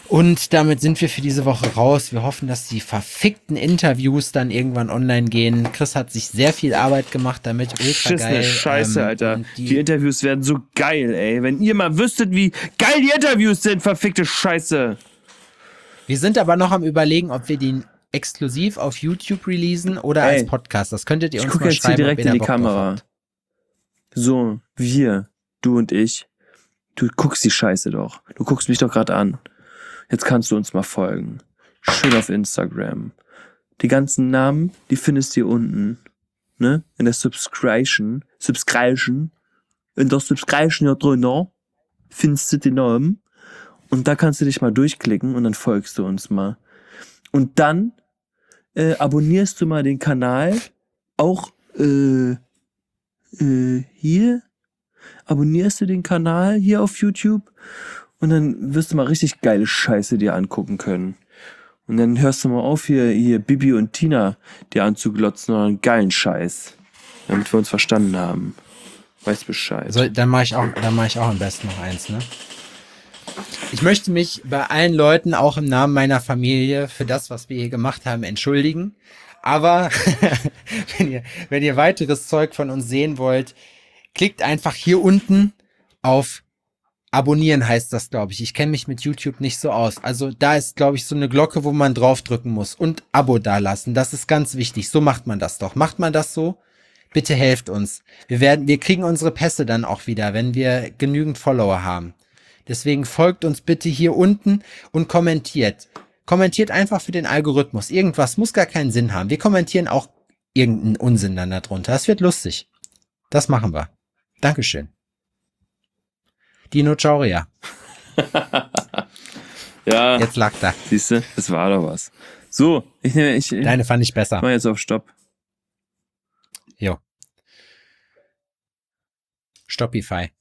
S1: Und damit sind wir für diese Woche raus. Wir hoffen, dass die verfickten Interviews dann irgendwann online gehen. Chris hat sich sehr viel Arbeit gemacht, damit ultra
S2: Beschissene
S1: geil.
S2: Scheiße,
S1: ähm,
S2: Alter.
S1: und
S2: Die,
S1: Die,
S2: Interviews werden so geil, ey. Wenn ihr mal wüsstet, wie geil die Interviews sind, verfickte Scheiße.
S1: wir sind aber noch am Überlegen, ob wir die exklusiv auf YouTube releasen oder
S2: Ey,
S1: als Podcast. Das könntet ihr
S2: Ich
S1: uns
S2: gucke
S1: mal
S2: jetzt hier
S1: schreiben, ob
S2: direkt
S1: ihr da
S2: in die
S1: Bock drauf
S2: Kamera.
S1: habt.
S2: So, wir, du und ich. Du guckst die Scheiße doch. Du guckst mich doch gerade an. Jetzt kannst du uns mal folgen. Schön auf Instagram. Die ganzen Namen, die findest du hier unten. Ne? In der Subscription. Subscription. In der Subscription hier drunter findest du die Namen. Und da kannst du dich mal durchklicken und dann folgst du uns mal. Und dann äh, abonnierst du mal den Kanal. Auch äh, äh, hier. Abonnierst du den Kanal hier auf YouTube. Und dann wirst du mal richtig geile Scheiße dir angucken können. Und dann hörst du mal auf, hier, hier Bibi und Tina dir anzuglotzen oder einen geilen Scheiß. Damit wir uns verstanden haben. Weißt Bescheid.
S1: So, dann mache ich auch, dann mache ich auch am besten noch eins, ne? Ich möchte mich bei allen Leuten, auch im Namen meiner Familie, für das, was wir hier gemacht haben, entschuldigen. Aber wenn ihr, wenn ihr weiteres Zeug von uns sehen wollt, klickt einfach hier unten auf Abonnieren, heißt das, glaube ich. Ich kenne mich mit YouTube nicht so aus. Also da ist, glaube ich, so eine Glocke, wo man draufdrücken muss. Und Abo dalassen. Das ist ganz wichtig. So macht man das doch. Macht man das so? Bitte helft uns. Wir werden, wir kriegen unsere Pässe dann auch wieder, wenn wir genügend Follower haben. Deswegen folgt uns bitte hier unten und kommentiert. Kommentiert einfach für den Algorithmus. Irgendwas muss gar keinen Sinn haben. Wir kommentieren auch irgendeinen Unsinn dann darunter. Das wird lustig. Das machen wir. Dankeschön. Dinochauria.
S2: Ja,
S1: Jetzt lag da.
S2: siehst du, das war doch was. So, ich nehme, ich, ich
S1: Deine fand ich besser.
S2: mach jetzt auf Stopp.
S1: Jo. Stoppify.